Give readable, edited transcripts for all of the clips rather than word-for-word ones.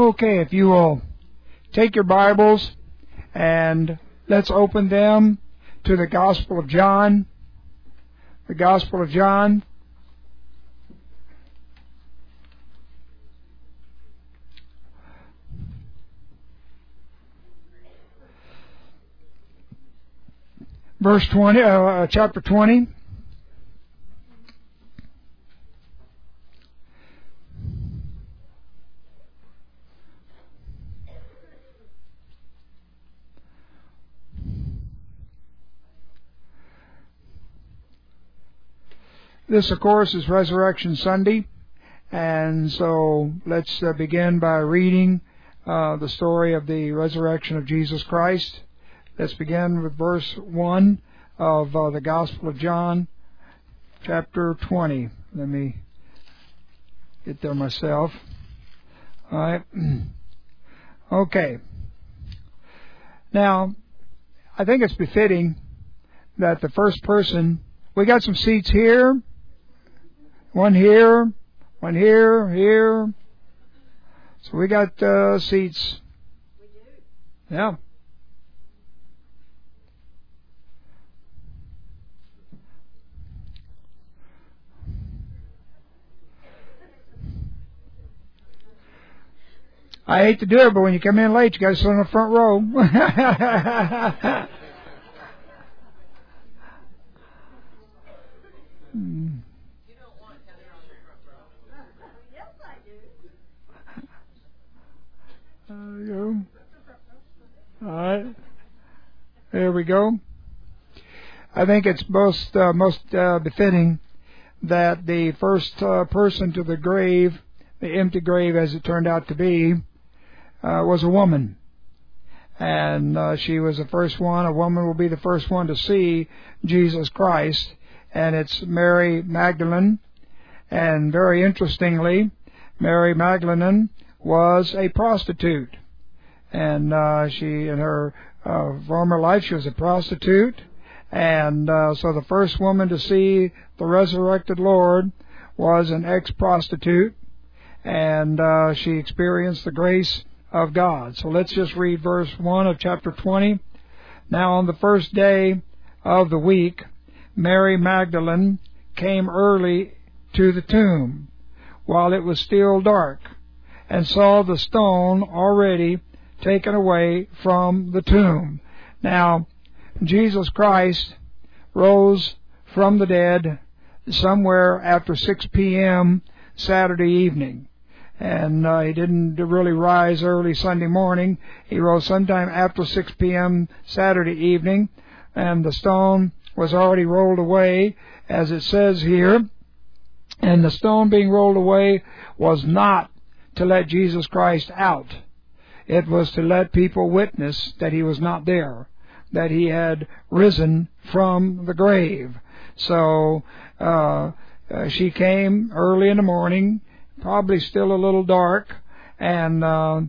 Okay, if you will take your Bibles and let's open them to the Gospel of John. The Gospel of John. Verse 20, chapter 20. This, of course, is Resurrection Sunday, and so let's begin by reading the story of the resurrection of Jesus Christ. Let's begin with verse 1 of the Gospel of John, chapter 20. Let me get there myself. All right. Okay. Now, I think it's befitting that the first person, we got some seats here, one here, here. So we got seats. We do. Yeah. I hate to do it, but when you come in late, you got to sit on the front row. You don't want Heather on the front row. Yes, I do. There you go. All right. There we go. I think it's most befitting that the first person to the grave, the empty grave as it turned out to be, was a woman. And she was the first one. A woman will be the first one to see Jesus Christ. And it's Mary Magdalene. And very interestingly, Mary Magdalene was a prostitute. And she, in her former life, she was a prostitute. And so the first woman to see the resurrected Lord was an ex-prostitute. And she experienced the grace of God. So let's just read verse 1 of chapter 20. Now on the first day of the week, Mary Magdalene came early to the tomb while it was still dark, and saw the stone already taken away from the tomb. Now, Jesus Christ rose from the dead somewhere after 6 p.m. Saturday evening. And he didn't really rise early Sunday morning. He rose sometime after 6 p.m. Saturday evening, and the stone was already rolled away, as it says here. And the stone being rolled away was not to let Jesus Christ out. It was to let people witness that he was not there, that he had risen from the grave. So she came early in the morning, probably still a little dark, and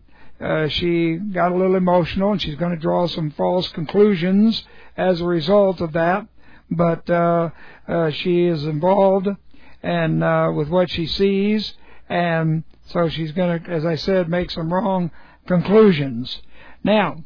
she got a little emotional, and she's going to draw some false conclusions as a result of that. But she is involved and with what she sees, and so she's going to, as I said, make some wrong conclusions. Now,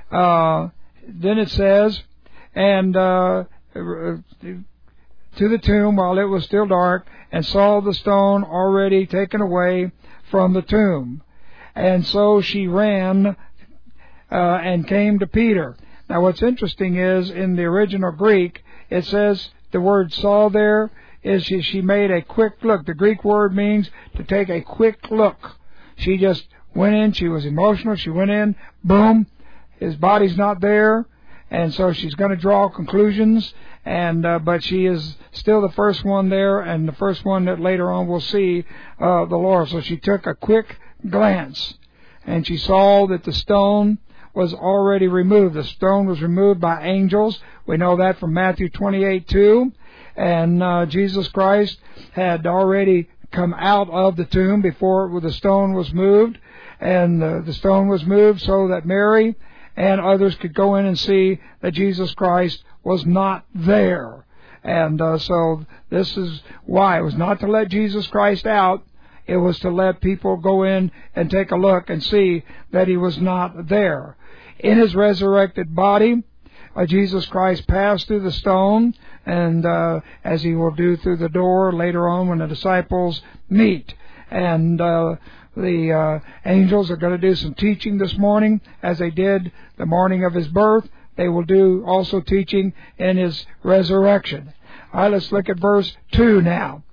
then it says, and to the tomb while it was still dark, and saw the stone already taken away from the tomb. And so she ran and came to Peter. Now what's interesting is, in the original Greek, it says the word saw there is she made a quick look. The Greek word means to take a quick look. She just went in, she was emotional, she went in, boom, his body's not there. And so she's going to draw conclusions, and but she is still the first one there, and the first one that later on will see the Lord. So she took a quick glance, and she saw that the stone was already removed. The stone was removed by angels. We know that from Matthew 28:2. And Jesus Christ had already come out of the tomb before the stone was moved. And the stone was moved so that Mary and others could go in and see that Jesus Christ was not there. And so this is why. It was not to let Jesus Christ out. It was to let people go in and take a look and see that he was not there. In his resurrected body, Jesus Christ passed through the stone, and as he will do through the door later on when the disciples meet. And the angels are going to do some teaching this morning, as they did the morning of his birth. They will do also teaching in his resurrection. All right, let's look at verse 2 now.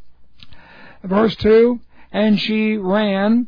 Verse 2, and she ran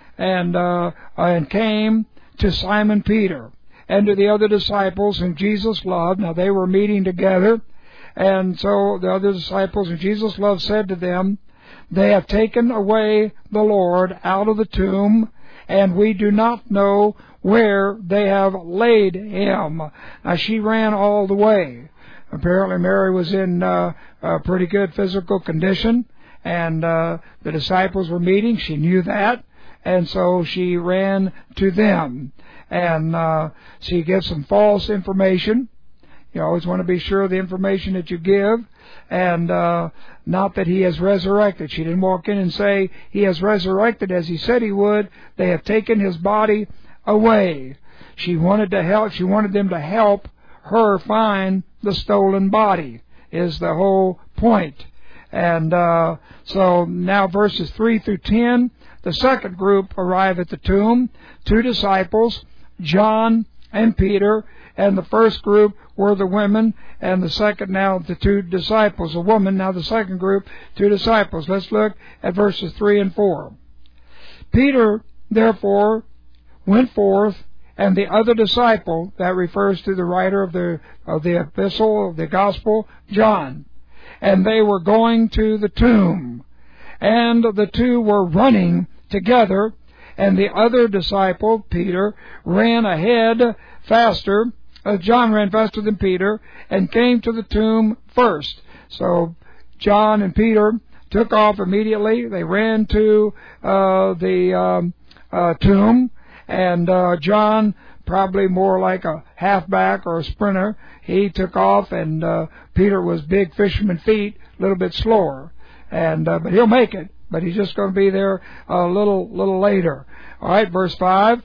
and came to Simon Peter and to the other disciples whom Jesus loved. Now they were meeting together, and so the other disciples whom Jesus loved said to them, they have taken away the Lord out of the tomb, and we do not know where they have laid him. Now she ran all the way. Apparently Mary was in a pretty good physical condition, and the disciples were meeting. She knew that, and so she ran to them. And she gives some false information. You always want to be sure of the information that you give, and not that he has resurrected. She didn't walk in and say he has resurrected as he said he would. They have taken his body away. She wanted to help. She wanted them to help her find the stolen body, is the whole point. And so now verses 3 through 10, the second group arrive at the tomb, 2 disciples, John and Peter, and the first group were the women, and the second now the 2 disciples, a woman, now the second group, 2 disciples. Let's look at verses 3 and 4. Peter, therefore, went forth, and the other disciple, that refers to the writer of the epistle, of the gospel, John, and they were going to the tomb, and the 2 were running together, and the other disciple, Peter, ran ahead faster. John ran faster than Peter and came to the tomb first. So John and Peter took off immediately. They ran to the tomb, and John, probably more like a halfback or a sprinter, he took off, and Peter was big fisherman feet, a little bit slower. And but he'll make it. But he's just going to be there a little later. All right, verse 5.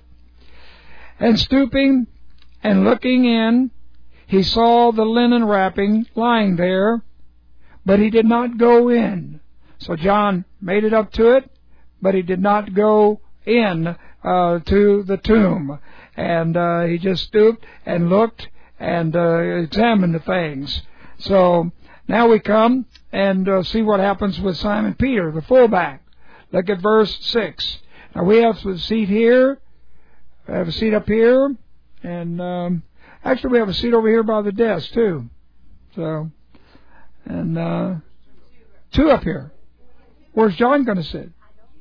And stooping and looking in, he saw the linen wrapping lying there, but he did not go in. So John made it up to it, but he did not go in to the tomb. And he just stooped and looked and examined the things. So now we come and see what happens with Simon Peter, the fullback. Look at verse 6. Now we have a seat here. We have a seat up here. And actually we have a seat over here by the desk too. So, and 2 up here. Where's John going to sit?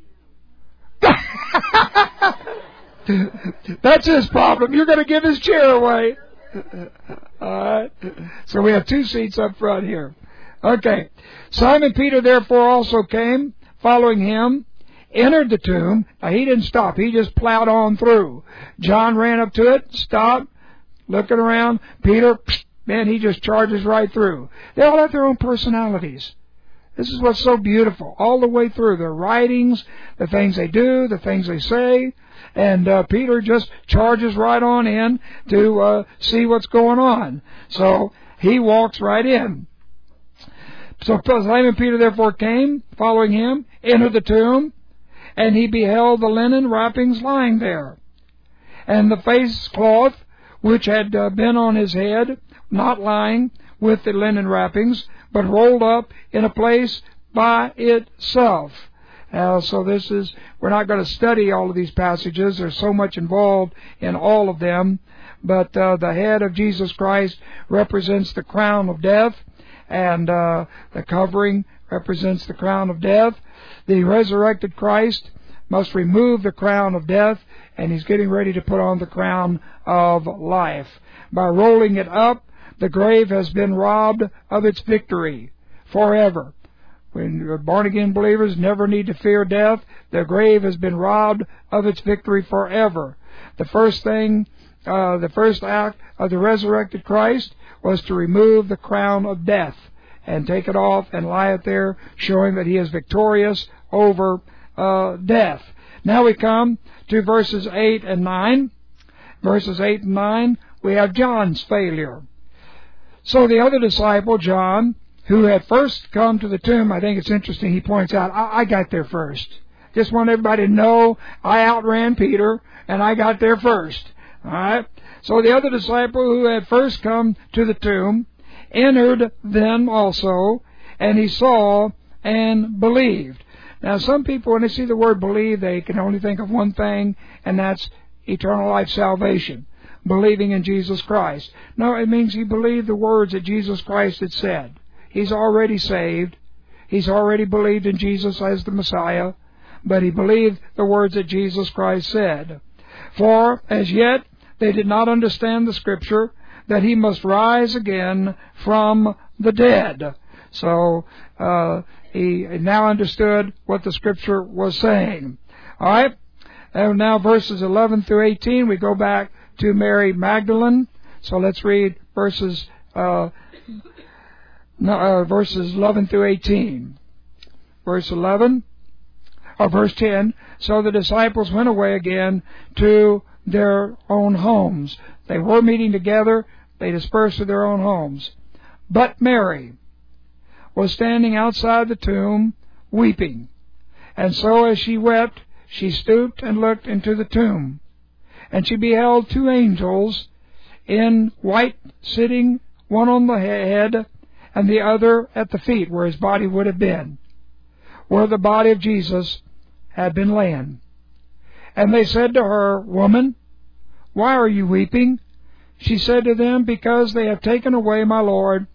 That's his problem. You're going to give his chair away. All right. So we have 2 seats up front here. Okay. Simon Peter therefore also came, following him, entered the tomb. Now he didn't stop. He just plowed on through. John ran up to it, stopped, looking around. Peter, man, he just charges right through. They all have their own personalities. This is what's so beautiful. All the way through. Their writings, the things they do, the things they say. And Peter just charges right on in to see what's going on. So he walks right in. So Simon Peter therefore came, following him, entered the tomb, and he beheld the linen wrappings lying there, and the face cloth which had been on his head, not lying with the linen wrappings, but rolled up in a place by itself. So this is, we're not going to study all of these passages. There's so much involved in all of them. But the head of Jesus Christ represents the crown of death, and the covering represents the crown of death. The resurrected Christ must remove the crown of death, and he's getting ready to put on the crown of life. By rolling it up, the grave has been robbed of its victory forever. When born-again believers never need to fear death, the grave has been robbed of its victory forever. The first act of the resurrected Christ was to remove the crown of death and take it off and lie it there, showing that he is victorious over death. Now we come to verses 8 and 9. Verses 8 and 9, we have John's failure. So the other disciple, John, who had first come to the tomb, I think it's interesting, he points out, I got there first. Just want everybody to know I outran Peter, and I got there first. All right? So the other disciple who had first come to the tomb entered then also, and he saw and believed. Now, some people, when they see the word believe, they can only think of one thing, and that's eternal life salvation, believing in Jesus Christ. No, it means he believed the words that Jesus Christ had said. He's already saved. He's already believed in Jesus as the Messiah, but he believed the words that Jesus Christ said. For as yet they did not understand the Scripture, that he must rise again from the dead. So he now understood what the Scripture was saying. All right? And now verses 11 through 18, we go back to Mary Magdalene. So let's read verses 11 through 18. Verse 11, or verse 10, so the disciples went away again to their own homes. They were meeting together. They dispersed to their own homes. But Mary was standing outside the tomb, weeping. And so as she wept, she stooped and looked into the tomb. And she beheld two angels in white, sitting, one on the head and the other at the feet, where his body would have been, where the body of Jesus had been laid. And they said to her, Woman, why are you weeping? She said to them, Because they have taken away my Lord,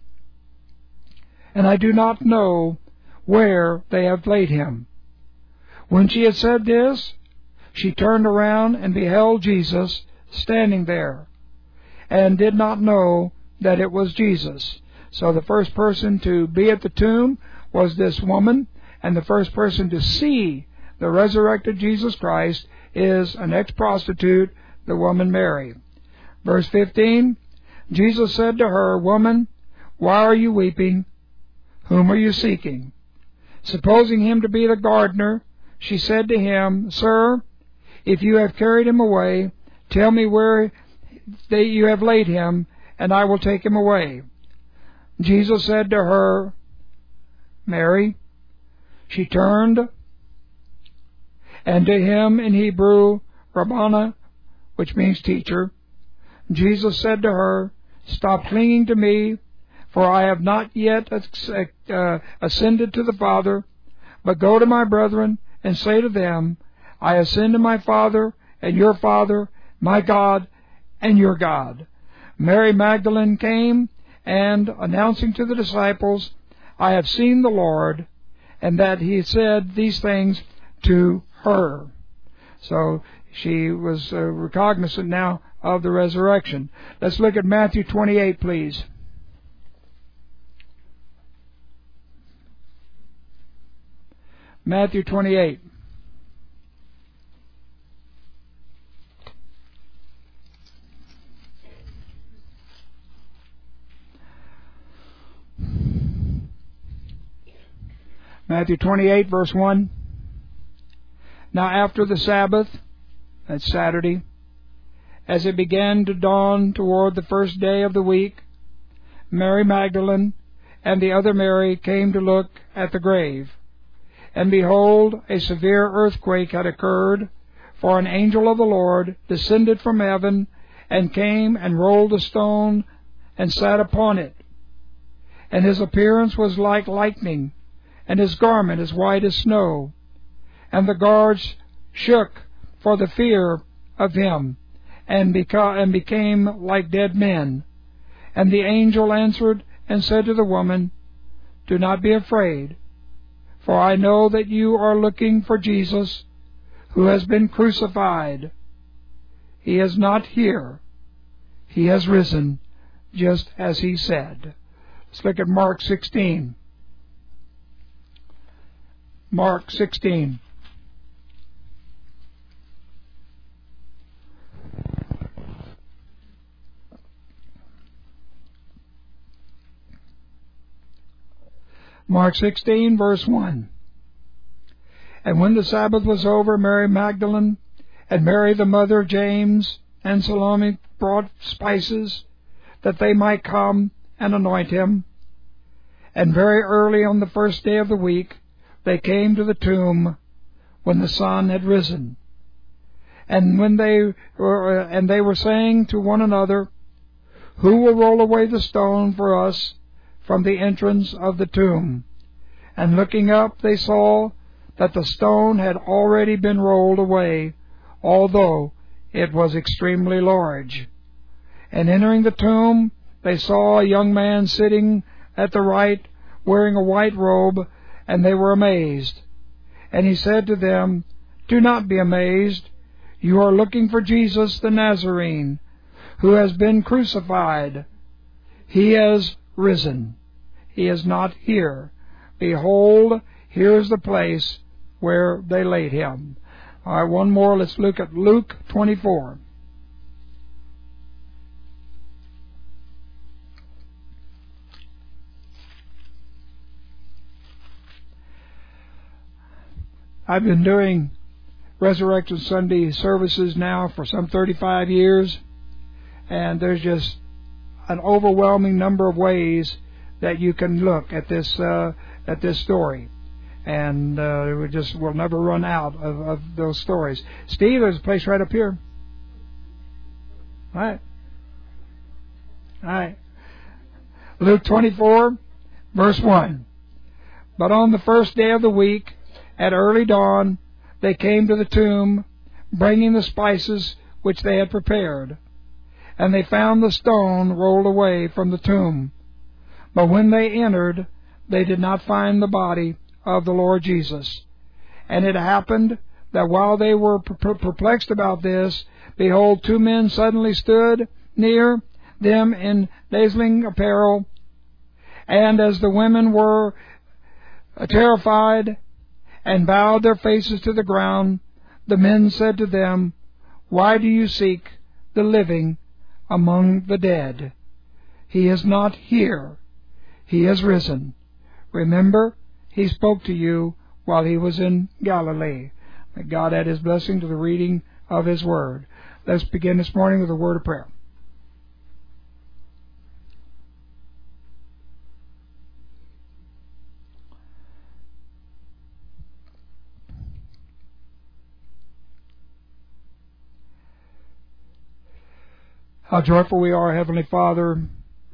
and I do not know where they have laid him. When she had said this, she turned around and beheld Jesus standing there, and did not know that it was Jesus. So the first person to be at the tomb was this woman, and the first person to see the resurrected Jesus Christ is an ex-prostitute, the woman Mary. Verse 15, Jesus said to her, Woman, why are you weeping? Whom are you seeking? Supposing him to be the gardener, she said to him, Sir, if you have carried him away, tell me where you have laid him, and I will take him away. Jesus said to her, Mary. She turned, and to him in Hebrew, Rabbana, which means teacher. Jesus said to her, Stop clinging to me, for I have not yet ascended to the Father, but go to my brethren and say to them, I ascend to my Father and your Father, my God and your God. Mary Magdalene came, and announcing to the disciples, I have seen the Lord, and that he said these things to her. So she was cognizant now of the resurrection. Let's look at Matthew 28, please. Matthew 28. Matthew 28, verse 1. Now after the Sabbath, that's Saturday, as it began to dawn toward the first day of the week, Mary Magdalene and the other Mary came to look at the grave. And behold, a severe earthquake had occurred, for an angel of the Lord descended from heaven, and came and rolled a stone, and sat upon it. And his appearance was like lightning, and his garment as white as snow. And the guards shook for the fear of him, and became like dead men. And the angel answered and said to the woman, Do not be afraid, for I know that you are looking for Jesus, who has been crucified. He is not here. He has risen, just as he said. Let's look at Mark 16. Mark 16. Mark 16, verse 1. And when the Sabbath was over, Mary Magdalene and Mary the mother of James and Salome brought spices that they might come and anoint him. And very early on the first day of the week they came to the tomb when the sun had risen. And when they were saying to one another, "Who will roll away the stone for us from the entrance of the tomb?" And looking up, they saw that the stone had already been rolled away, although it was extremely large. And entering the tomb, they saw a young man sitting at the right, wearing a white robe, and they were amazed. And he said to them, "Do not be amazed. You are looking for Jesus the Nazarene, who has been crucified. He has risen. He is not here. Behold, here is the place where they laid him." All right, one more. Let's look at Luke 24. I've been doing Resurrection Sunday services now for some 35 years, and there's just an overwhelming number of ways that you can look at this story, and we'll never run out of those stories. Steve, there's a place right up here. All right. Luke 24, verse 1. But on the first day of the week, at early dawn, they came to the tomb, bringing the spices which they had prepared. And they found the stone rolled away from the tomb. But when they entered, they did not find the body of the Lord Jesus. And it happened that while they were perplexed about this, behold, two men suddenly stood near them in dazzling apparel. And as the women were terrified and bowed their faces to the ground, the men said to them, "Why do you seek the living among the dead? He is not here. He is risen. Remember, he spoke to you while he was in Galilee." May God add his blessing to the reading of his word. Let's begin this morning with a word of prayer. How joyful we are, Heavenly Father,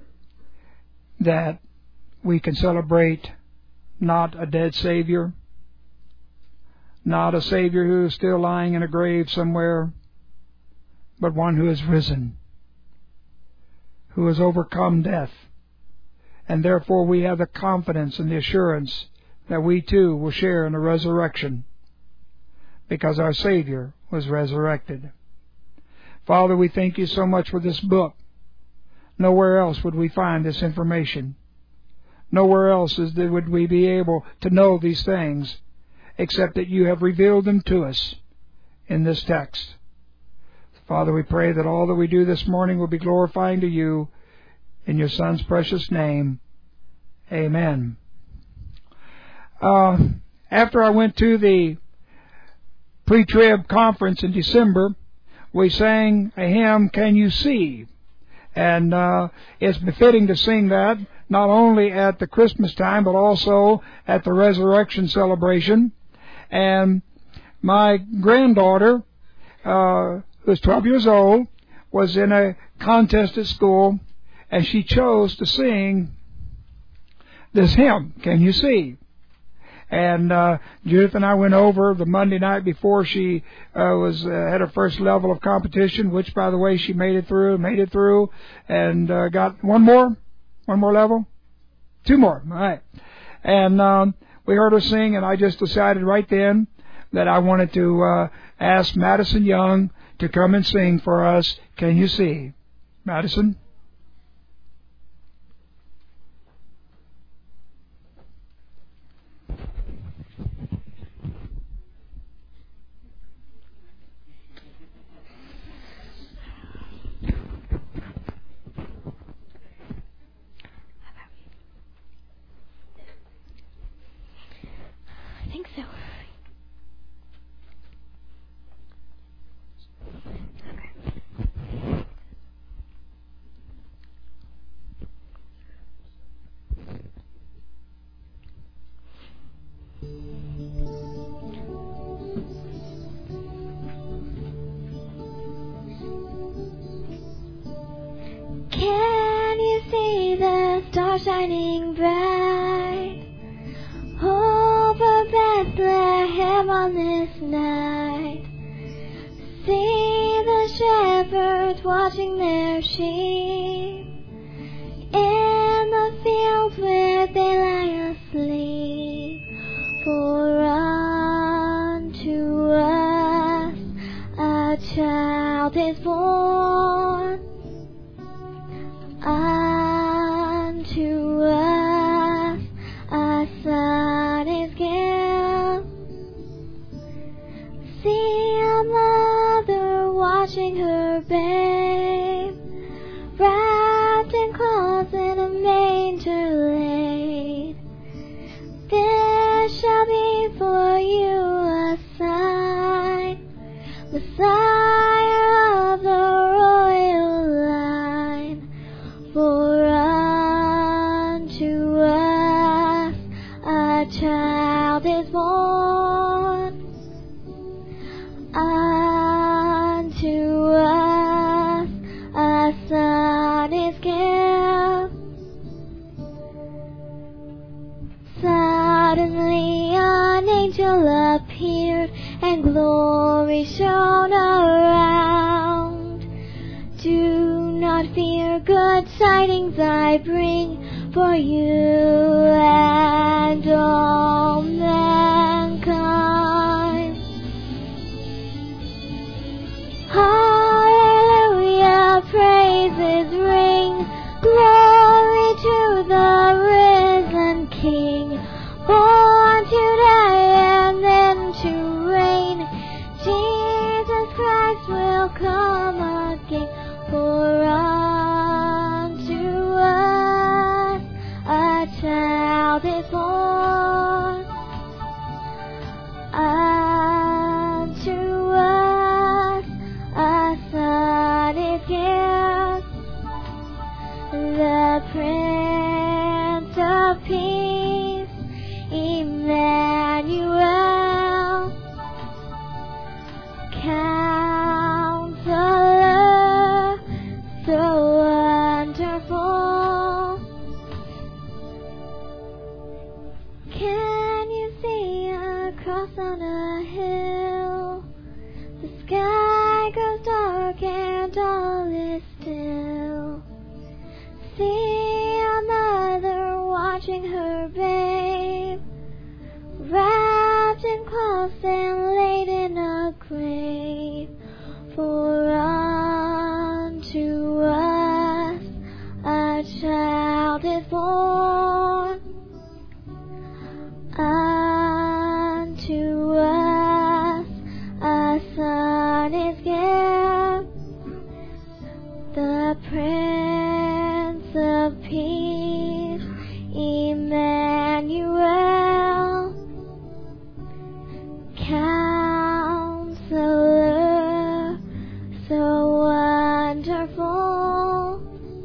that we can celebrate not a dead Savior, not a Savior who is still lying in a grave somewhere, but one who is risen, who has overcome death. And therefore we have the confidence and the assurance that we too will share in the resurrection, because our Savior was resurrected. Father, we thank you so much for this book. Nowhere else would we find this information. Nowhere else would we be able to know these things, except that you have revealed them to us in this text. Father, we pray that all that we do this morning will be glorifying to you. In your Son's precious name, amen. After I went to the pre-trib conference in December, we sang a hymn, "Can You See?" And it's befitting to sing that, not only at the Christmas time, but also at the resurrection celebration. And my granddaughter, who's 12 years old, was in a contest at school, and she chose to sing this hymn, "Can You See?" And Judith and I went over the Monday night before she had her first level of competition, which, by the way, she made it through, and got one more level, two more. All right. And we heard her sing, and I just decided right then that I wanted to ask Madison Young to come and sing for us, "Can You See?" Madison? I think so. shining bright over Bethlehem on this night. See the shepherds watching their sheep in the fields where they lie asleep. For unto us a child is born. Unto us a son is given. See a mother watching her babe, wrapped in cloths in a manger laid. This shall be for you a sign, Messiah of the royal line. For unto us a child is born. Unto us a son is given. Suddenly an angel appeared, and glory shone around. Do not fear, good tidings I bring for you and all mankind. Hallelujah, praises ring, glory to the risen King, born to die and then to reign. Jesus Christ will come again. For unto us a child is born. Unto us a son is given. The Prince of Peace, Emmanuel. Counselor, so wonderful. Can you see a cross on a hill? The sky grows dark and all is still. See a mother watching her babe, wrapped in cloths and laid in a grave. For unto us a child is born. Unto us a son is given. The Prince of Peace, Emmanuel. Counselor, so wonderful.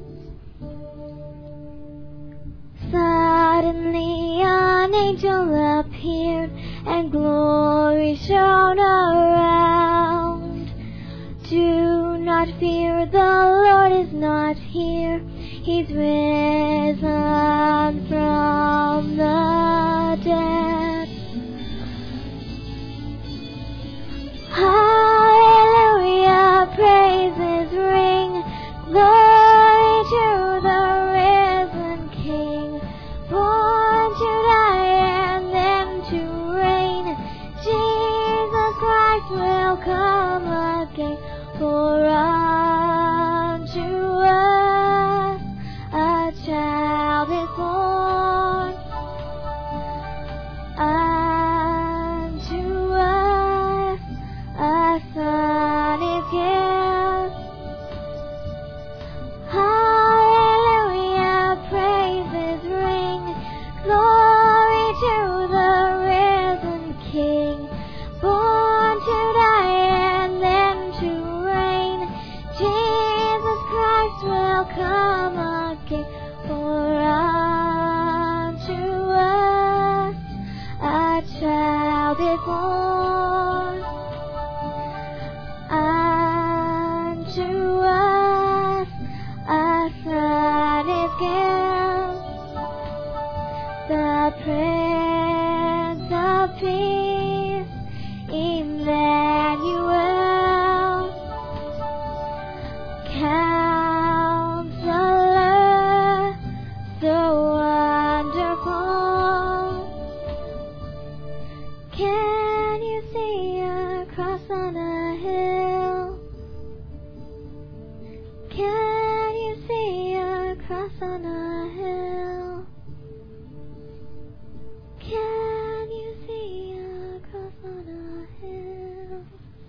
Suddenly an angel appeared, and glory shone around. Do not fear, the Lord is not here. He's risen from the dead. Hallelujah, praises ring, glory to the risen King, born to die and then to reign. Jesus Christ will come again. For unto us a child is born. Unto us a son is given. Hallelujah, praises ring, glory to the risen King, born to die and then to reign. Jesus Christ will come again. For unto us a child is born. Unto us a son is given. the Prince of Peace, Emmanuel, Counselor, so wonderful. Can you see a cross on a hill? Can you see a cross on a hill? Can you see a cross on a hill?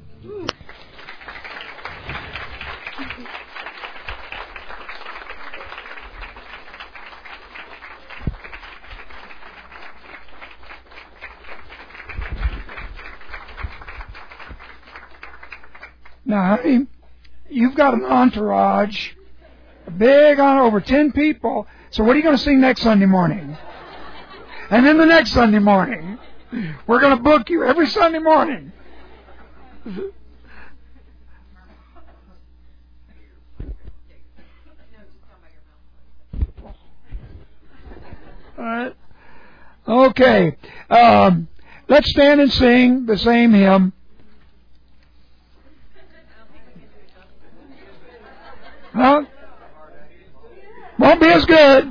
Now, honey, you've got an entourage, a big on over 10 people. So what are you going to sing next Sunday morning? And then the next Sunday morning. We're going to book you every Sunday morning. All right. Okay. Let's stand and sing the same hymn. Huh? Won't be as good.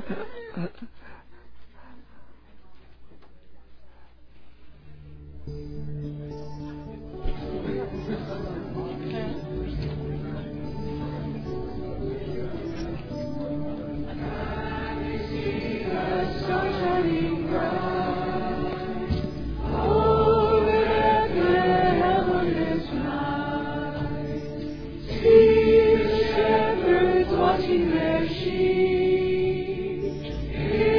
Watching their sheep.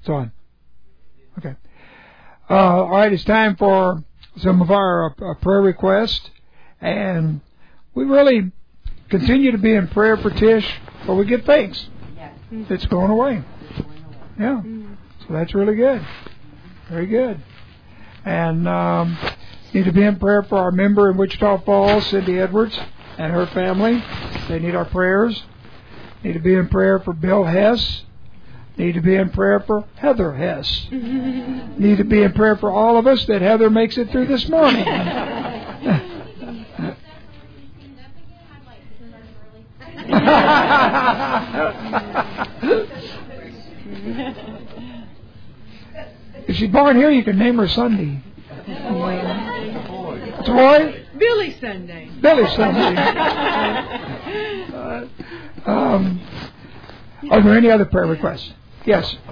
It's on. Okay. All right, it's time for some of our prayer requests. And we really continue to be in prayer for Tish, but we give thanks. Yes. It's going away. Yeah. So that's really good. Very good. And need to be in prayer for our member in Wichita Falls, Cindy Edwards, and her family. They need our prayers. Need to be in prayer for Bill Hess. Need to be in prayer for Heather Hess. Need to be in prayer for all of us that Heather makes it through this morning. If she's born here, you can name her Sunday. Toy? Billy Sunday. Billy Sunday. Are there any other prayer requests? Yes. His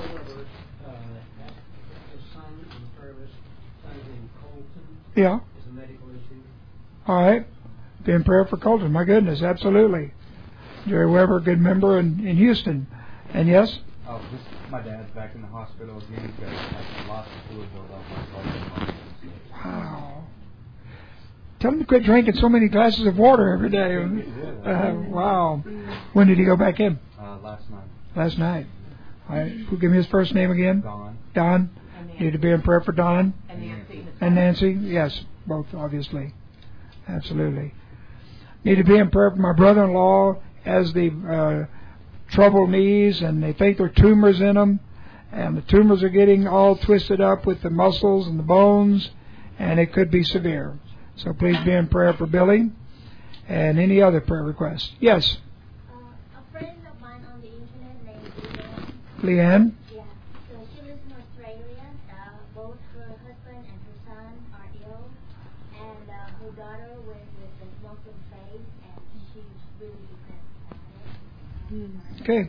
son in the service, son named Colton. Yeah. It's a medical issue. All right. Be in prayer for Colton. My goodness, absolutely. Jerry Weber, good member in Houston. And yes? Oh, my dad's back in the hospital again. He's got like lots of fluid buildup. Wow. Tell him to quit drinking so many glasses of water every day. Wow. When did he go back in? Last night. Last night. All right. Who give me his first name again? Don. Don. Need to be in prayer for Don. And Nancy. And Nancy. Yes, both obviously. Absolutely. Need to be in prayer for my brother-in-law as the troubled knees, and they think there are tumors in them, and the tumors are getting all twisted up with the muscles and the bones, and it could be severe. So please be in prayer for Billy. And any other prayer requests? Yes. A friend of mine on the internet named Leanne. Leanne? Yeah. So she lives in Australia. Both her husband and her son are ill. And her daughter went with the Muslim faith, and she's really depressed about it. Okay.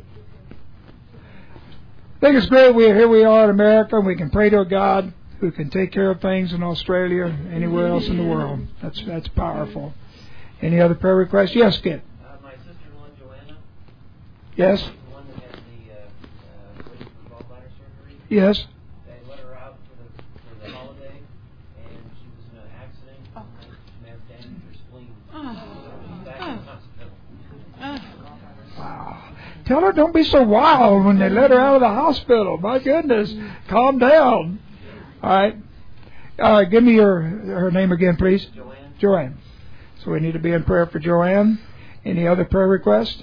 I think it's great here we are in America, and we can pray to a God who can take care of things in Australia and anywhere else in the world. That's powerful. Any other prayer requests? Yes, Kit. My sister-in-law, Joanna. Yes. She's the one that had the waiting for gallbladder surgery. Yes. They let her out for the holiday, and she was in an accident. And she had damage to her spleen. She's back in the hospital. Wow. Tell her don't be so wild when they let her out of the hospital. My goodness. Calm down. All right. Give me her name again, please. Joanne. Joanne. So we need to be in prayer for Joanne. Any other prayer requests?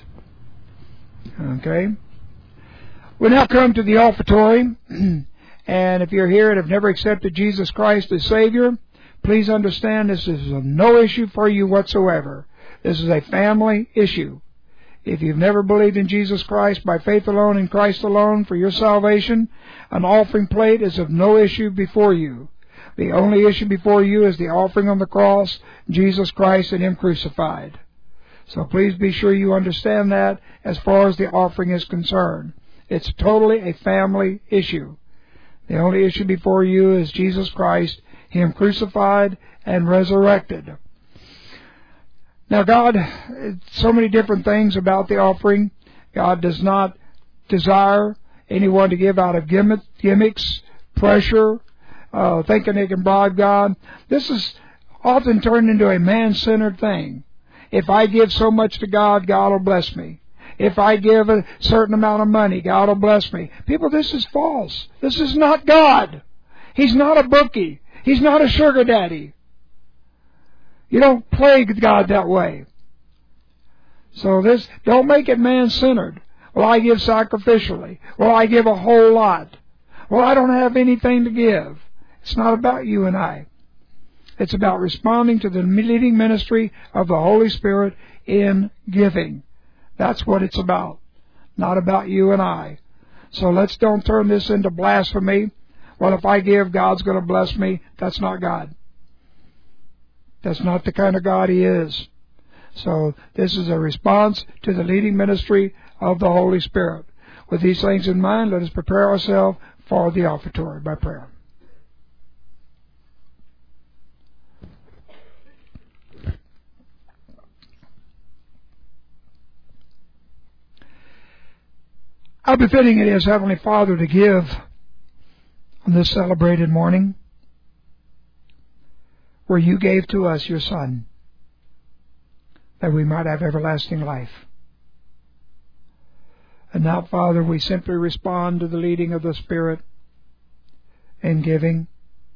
Okay. We now come to the offertory. And if you're here and have never accepted Jesus Christ as Savior, please understand this is no issue for you whatsoever. This is a family issue. If you've never believed in Jesus Christ by faith alone in Christ alone for your salvation, an offering plate is of no issue before you. The only issue before you is the offering on the cross, Jesus Christ and Him crucified. So please be sure you understand that as far as the offering is concerned. It's totally a family issue. The only issue before you is Jesus Christ, Him crucified and resurrected. Now God, so many different things about the offering. God does not desire anyone to give out of gimmicks, pressure, thinking they can bribe God. This is often turned into a man-centered thing. If I give so much to God, God will bless me. If I give a certain amount of money, God will bless me. People, this is false. This is not God. He's not a bookie. He's not a sugar daddy. You don't play God that way. So don't make it man-centered. Well, I give sacrificially. Well, I give a whole lot. Well, I don't have anything to give. It's not about you and I. It's about responding to the leading ministry of the Holy Spirit in giving. That's what it's about. Not about you and I. So don't turn this into blasphemy. Well, if I give, God's going to bless me. That's not God. That's not the kind of God He is. So this is a response to the leading ministry of the Holy Spirit. With these things in mind, let us prepare ourselves for the offertory by prayer. How befitting it is, Heavenly Father, to give on this celebrated morning where you gave to us your Son, that we might have everlasting life. And now, Father, we simply respond to the leading of the Spirit in giving.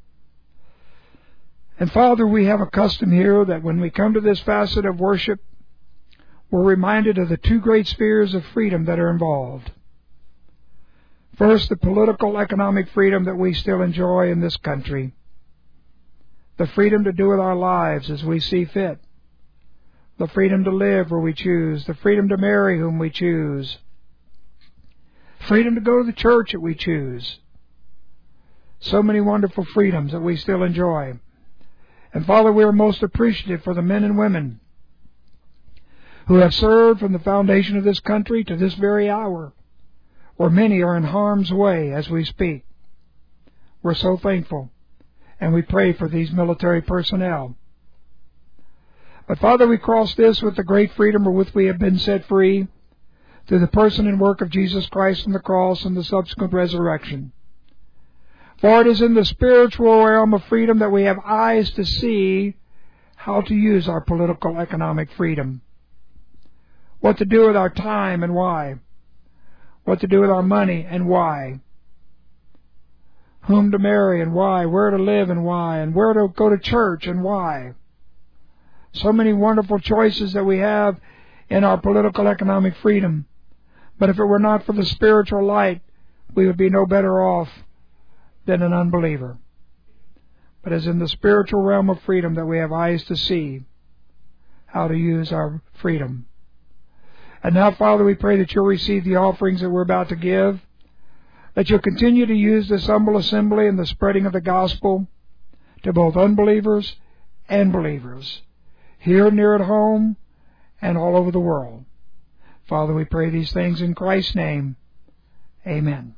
And Father, we have a custom here that when we come to this facet of worship, we're reminded of the two great spheres of freedom that are involved. First, the political, economic freedom that we still enjoy in this country. The freedom to do with our lives as we see fit. The freedom to live where we choose. The freedom to marry whom we choose. Freedom to go to the church that we choose. So many wonderful freedoms that we still enjoy. And Father, we are most appreciative for the men and women who have served from the foundation of this country to this very hour, where many are in harm's way as we speak. We're so thankful, and we pray for these military personnel. But Father, we cross this with the great freedom wherewith we have been set free through the person and work of Jesus Christ on the cross and the subsequent resurrection. For it is in the spiritual realm of freedom that we have eyes to see how to use our political economic freedom. What to do with our time and why. What to do with our money and why. Whom to marry and why. Where to live and why. And where to go to church and why. So many wonderful choices that we have in our political economic freedom. But if it were not for the spiritual light, we would be no better off than an unbeliever. But it's in the spiritual realm of freedom that we have eyes to see how to use our freedom. And now, Father, we pray that you'll receive the offerings that we're about to give, that you'll continue to use this humble assembly in the spreading of the gospel to both unbelievers and believers, here and near at home and all over the world. Father, we pray these things in Christ's name. Amen.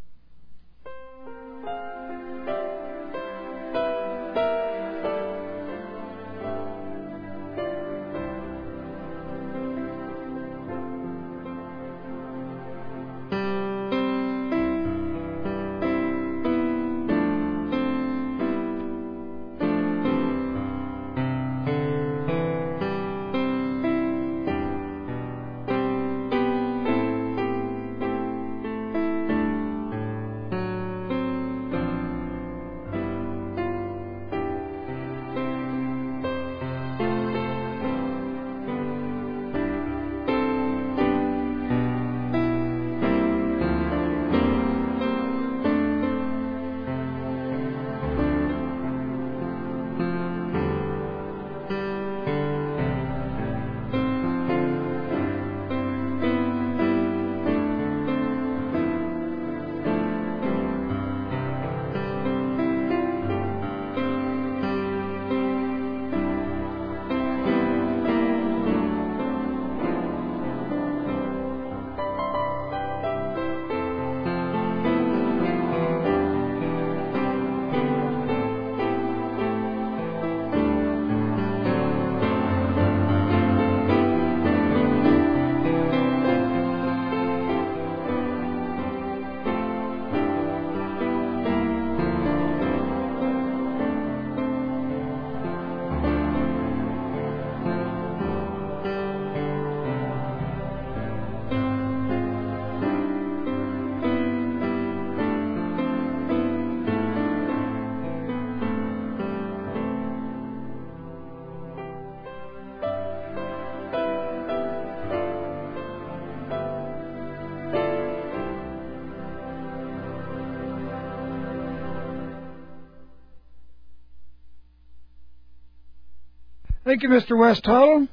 Thank you, Mr. West Tuttle.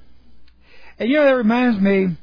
And you know, that reminds me,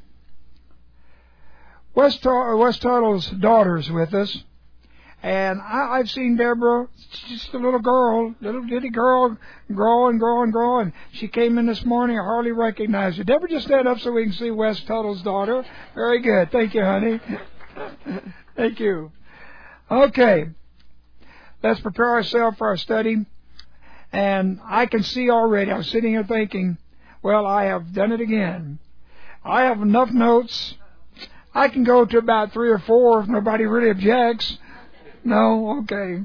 West Tuttle's daughter's with us. And I've seen Deborah, just a little girl, little bitty girl, grow and grow and grow. And she came in this morning, I hardly recognized her. Deborah, just stand up so we can see West Tuttle's daughter. Very good. Thank you, honey. Thank you. Okay. Let's prepare ourselves for our study. And I can see already, I'm sitting here thinking, well, I have done it again. I have enough notes. I can go to about 3 or 4 if nobody really objects. No? Okay.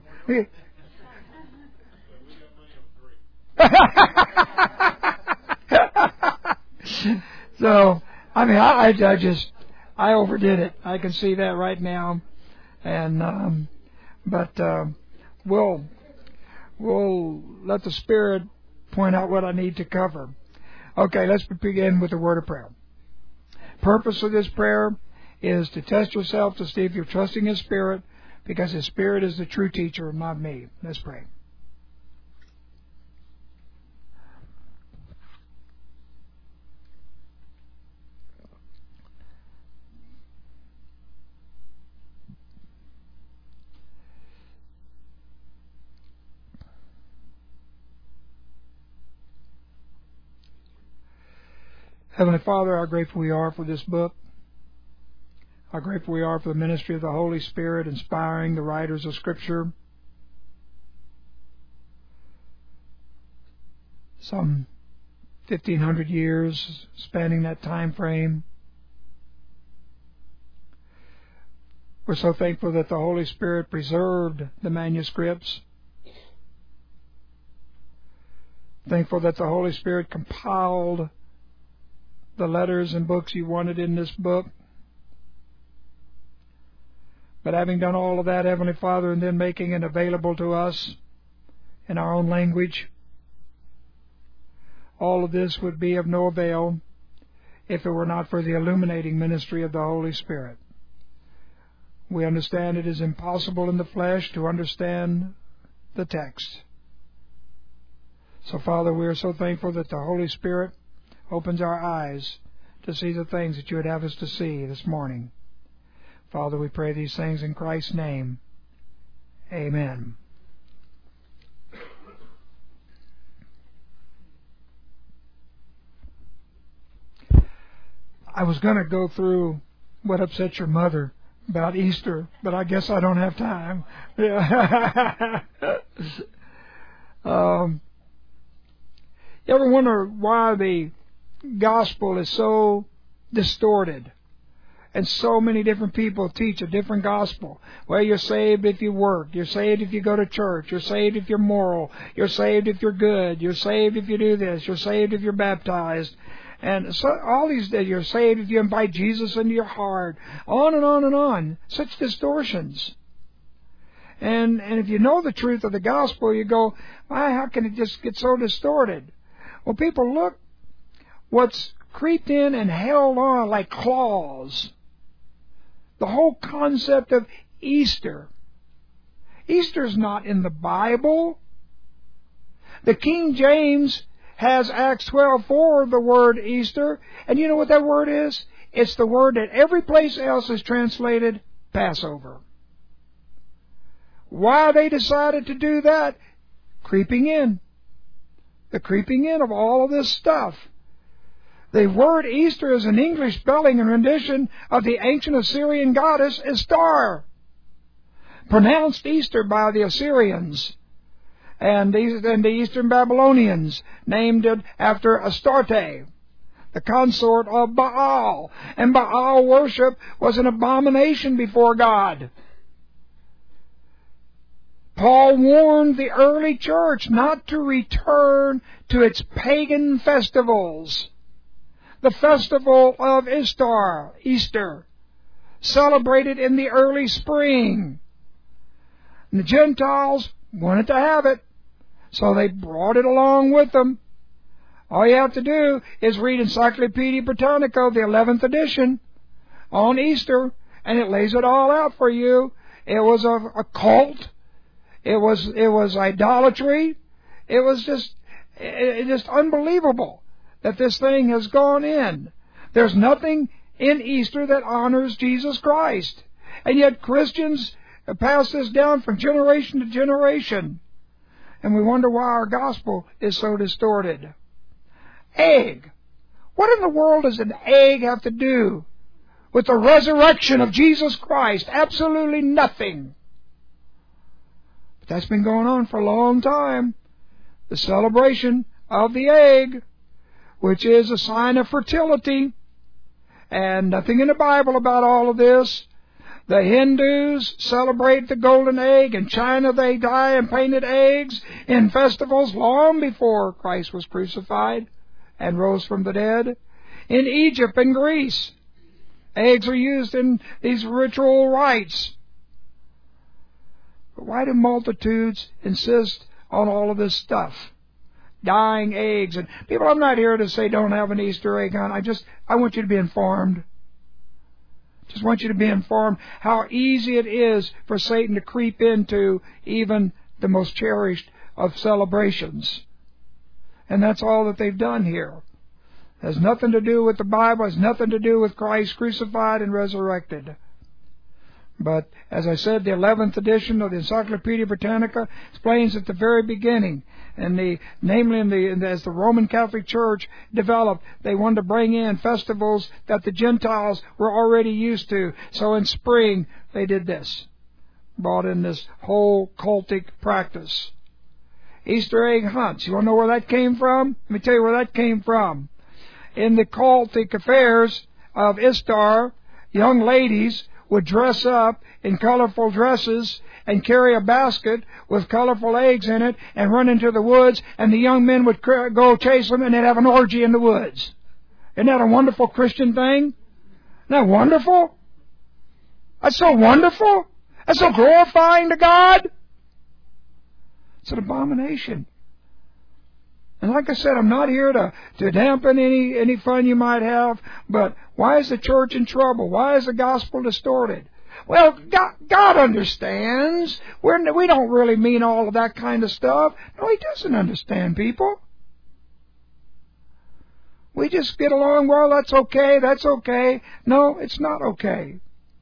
So, I mean, I overdid it. I can see that right now. And, we'll let the Spirit point out what I need to cover. Okay, let's begin with the word of prayer. Purpose of this prayer is to test yourself to see if you're trusting His Spirit, because His Spirit is the true teacher, not me. Let's pray. Heavenly Father, how grateful we are for this book. How grateful we are for the ministry of the Holy Spirit inspiring the writers of Scripture. Some 1,500 years spanning that time frame. We're so thankful that the Holy Spirit preserved the manuscripts. Thankful that the Holy Spirit compiled the letters and books You wanted in this book. But having done all of that, Heavenly Father, and then making it available to us in our own language, all of this would be of no avail if it were not for the illuminating ministry of the Holy Spirit. We understand it is impossible in the flesh to understand the text. So, Father, we are so thankful that the Holy Spirit opens our eyes to see the things that You would have us to see this morning. Father, we pray these things in Christ's name. Amen. I was going to go through what upset your mother about Easter, but I guess I don't have time. You ever wonder why the gospel is so distorted? And so many different people teach a different gospel. Well, you're saved if you work. You're saved if you go to church. You're saved if you're moral. You're saved if you're good. You're saved if you do this. You're saved if you're baptized. And so all these, you're saved if you invite Jesus into your heart. On and on and on. Such distortions. And if you know the truth of the gospel, you go, why, how can it just get so distorted? Well, people, look what's creeped in and held on like claws. The whole concept of Easter. Easter's not in the Bible. The King James has Acts 12:4, the word Easter. And you know what that word is? It's the word that every place else is translated Passover. Why they decided to do that? Creeping in. The creeping in of all of this stuff. The word Easter is an English spelling and rendition of the ancient Assyrian goddess Ishtar, pronounced Easter by the Assyrians and the Eastern Babylonians, named it after Astarte, the consort of Baal. And Baal worship was an abomination before God. Paul warned the early church not to return to its pagan festivals. The festival of Ishtar, Easter, celebrated in the early spring. And the Gentiles wanted to have it, so they brought it along with them. All you have to do is read Encyclopedia Britannica, the 11th edition, on Easter, and it lays it all out for you. It was a cult. It was idolatry. It was just unbelievable that this thing has gone in. There's nothing in Easter that honors Jesus Christ. And yet Christians pass this down from generation to generation. And we wonder why our gospel is so distorted. Egg. What in the world does an egg have to do with the resurrection of Jesus Christ? Absolutely nothing. But that's been going on for a long time. The celebration of the egg, which is a sign of fertility. and nothing in the Bible about all of this. The Hindus celebrate the golden egg. In China they dye in painted eggs in festivals long before Christ was crucified and rose from the dead. In Egypt and Greece, eggs are used in these ritual rites. But why do multitudes insist on all of this stuff? Dyeing eggs. And people, I'm not here to say don't have an Easter egg hunt. I want you to be informed. Just want you to be informed how easy it is for Satan to creep into even the most cherished of celebrations. And that's all that they've done here. It has nothing to do with the Bible. It has nothing to do with Christ crucified and resurrected. But, as I said, the 11th edition of the Encyclopedia Britannica explains at the very beginning, namely as the Roman Catholic Church developed, they wanted to bring in festivals that the Gentiles were already used to. So in spring, they did this. Brought in this whole cultic practice. Easter egg hunts. You want to know where that came from? Let me tell you where that came from. In the cultic affairs of Istar, young ladies would dress up in colorful dresses and carry a basket with colorful eggs in it and run into the woods, and the young men would go chase them, and they'd have an orgy in the woods. Isn't that a wonderful Christian thing? Isn't that wonderful? That's so wonderful. That's so glorifying to God. It's an abomination. And like I said, I'm not here to dampen any fun you might have, but why is the church in trouble? Why is the gospel distorted? Well, God understands. We don't really mean all of that kind of stuff. No, He doesn't understand, people. We just get along, well, that's okay. No, it's not okay.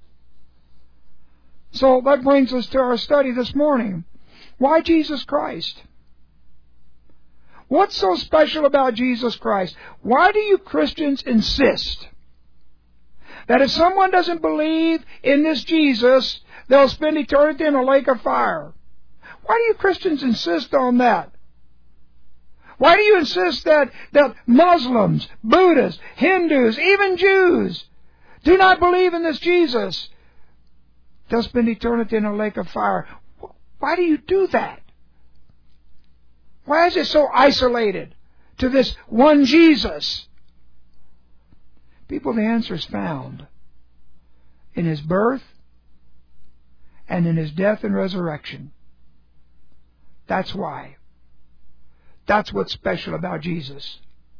So that brings us to our study this morning. Why Jesus Christ? What's so special about Jesus Christ? Why do you Christians insist that if someone doesn't believe in this Jesus, they'll spend eternity in a lake of fire? Why do you Christians insist on that? Why do you insist that Muslims, Buddhists, Hindus, even Jews do not believe in this Jesus? They'll spend eternity in a lake of fire. Why do you do that? Why is it so isolated to this one Jesus? People, the answer is found in His birth and in His death and resurrection. That's why. That's what's special about Jesus.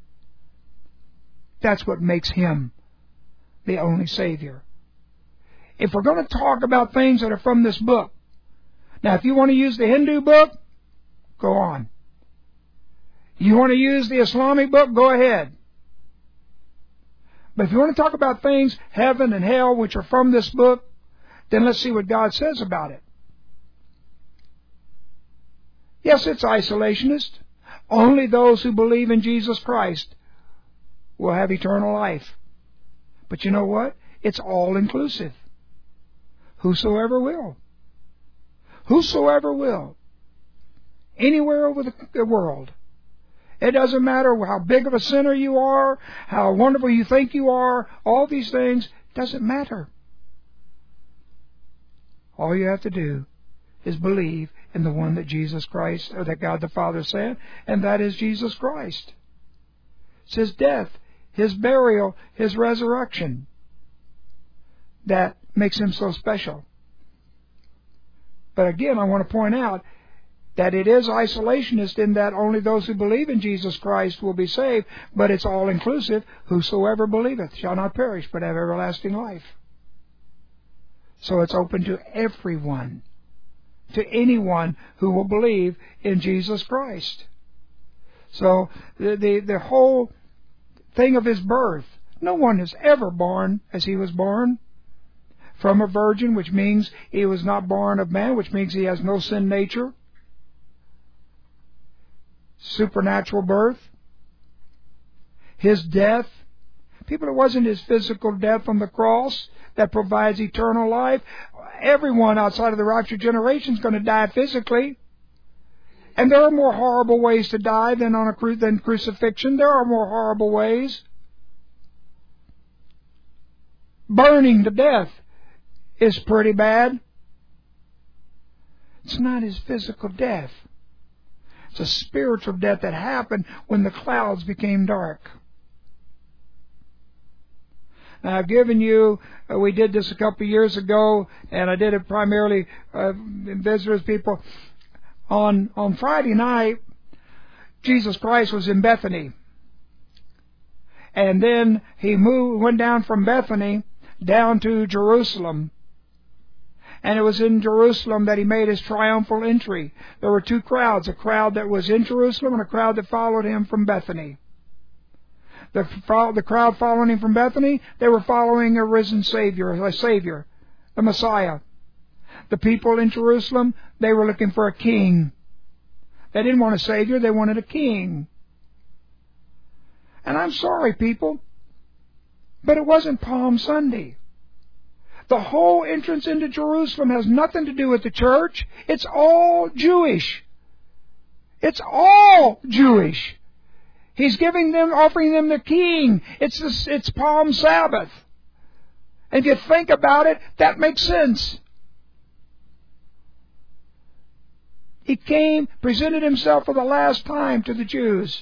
That's what makes Him the only Savior. If we're going to talk about things that are from this book, now if you want to use the Hindu book, go on. You want to use the Islamic book? Go ahead. But if you want to talk about things, heaven and hell, which are from this book, then let's see what God says about it. Yes, it's isolationist. Only those who believe in Jesus Christ will have eternal life. But you know what? It's all inclusive. Whosoever will. Whosoever will. Anywhere over the world. It doesn't matter how big of a sinner you are, how wonderful you think you are, all these things, doesn't matter. All you have to do is believe in the one that Jesus Christ, or that God the Father sent, and that is Jesus Christ. It's His death, His burial, His resurrection that makes Him so special. But again, I want to point out that it is isolationist in that only those who believe in Jesus Christ will be saved, but it's all-inclusive. Whosoever believeth shall not perish, but have everlasting life. So it's open to everyone, to anyone who will believe in Jesus Christ. So the whole thing of His birth, no one is ever born as He was born. From a virgin, which means He was not born of man, which means He has no sin nature. Supernatural birth. His death. People, it wasn't His physical death on the cross that provides eternal life. Everyone outside of the rapture generation is going to die physically. And there are more horrible ways to die than crucifixion. There are more horrible ways. burning to death is pretty bad. It's not his physical death. It's a spiritual death that happened when the clouds became dark. Now, I've given you, we did this a couple of years ago, and I did it primarily in visitors, people. On Friday night, Jesus Christ was in Bethany. And then he went down from Bethany down to Jerusalem. And it was in Jerusalem that he made his triumphal entry. There were two crowds, a crowd that was in Jerusalem and a crowd that followed him from Bethany. The crowd following him from Bethany, they were following a risen Savior, the Messiah. The people in Jerusalem, they were looking for a king. They didn't want a Savior, they wanted a king. And I'm sorry, people, but it wasn't Palm Sunday. The whole entrance into Jerusalem has nothing to do with the church. It's all Jewish. It's all Jewish. He's offering them the king. It's Palm Sabbath. And if you think about it, that makes sense. He came, presented himself for the last time to the Jews.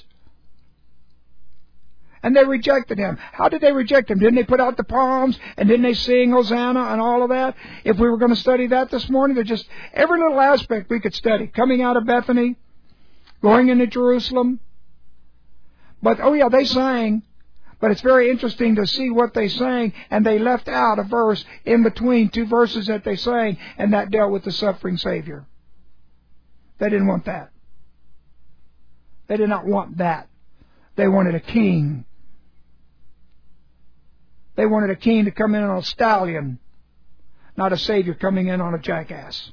And they rejected him. How did they reject him? Didn't they put out the palms? And didn't they sing Hosanna and all of that? If we were going to study that this morning, there's just every little aspect we could study. Coming out of Bethany, going into Jerusalem. But, they sang. But it's very interesting to see what they sang. And they left out a verse in between two verses that they sang. And that dealt with the suffering Savior. They didn't want that. They did not want that. They wanted a king. They wanted a king to come in on a stallion, not a Savior coming in on a jackass.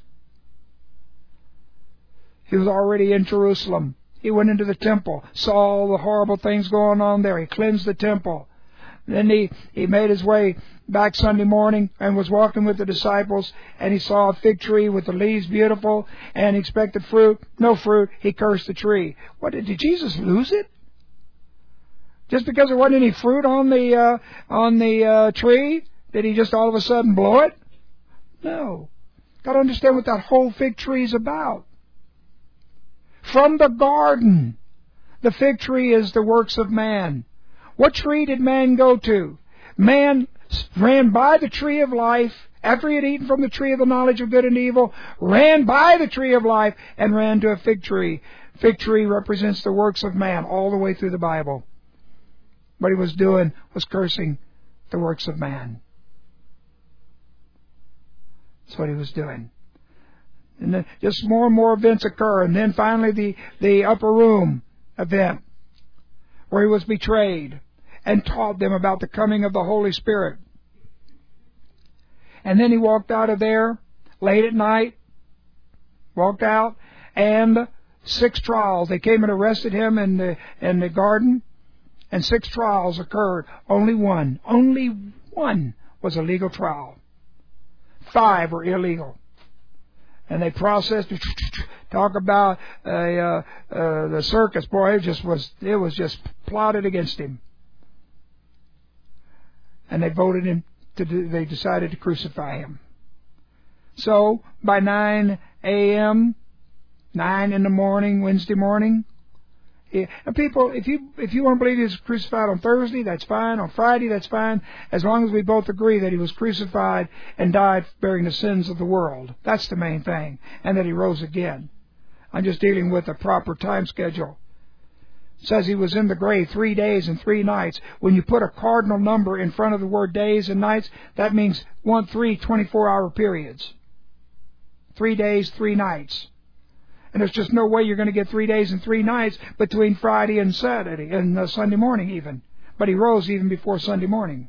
He was already in Jerusalem. He went into the temple, saw all the horrible things going on there. He cleansed the temple. Then he made his way back Sunday morning and was walking with the disciples, and he saw a fig tree with the leaves beautiful, and he expected fruit. No fruit. He cursed the tree. What, did Jesus lose it? Just because there wasn't any fruit on the tree, did he just all of a sudden blow it? No. Got to understand what that whole fig tree is about. From the garden, the fig tree is the works of man. What tree did man go to? Man ran by the tree of life after he had eaten from the tree of the knowledge of good and evil, ran by the tree of life and ran to a fig tree. Fig tree represents the works of man all the way through the Bible. What he was doing was cursing the works of man. That's what he was doing. And then just more and more events occur. And then finally the upper room event where he was betrayed and taught them about the coming of the Holy Spirit. And then he walked out of there late at night, walked out, and 6 trials. They came and arrested him in the garden. And 6 trials occurred. Only one was a legal trial. 5 were illegal. And they processed, talk about the circus. Boy, it was just plotted against him. And they voted him they decided to crucify him. So, by 9 a.m., 9 in the morning, Wednesday morning, and people, if you want to believe he was crucified on Thursday, that's fine. On Friday, that's fine. As long as we both agree that he was crucified and died bearing the sins of the world. That's the main thing. And that he rose again. I'm just dealing with a proper time schedule. It says he was in the grave 3 days and 3 nights. When you put a cardinal number in front of the word days and nights, that means 3 24-hour periods. 3 days, 3 nights. And there's just no way you're going to get 3 days and 3 nights between Friday and Saturday and Sunday morning even. But he rose even before Sunday morning.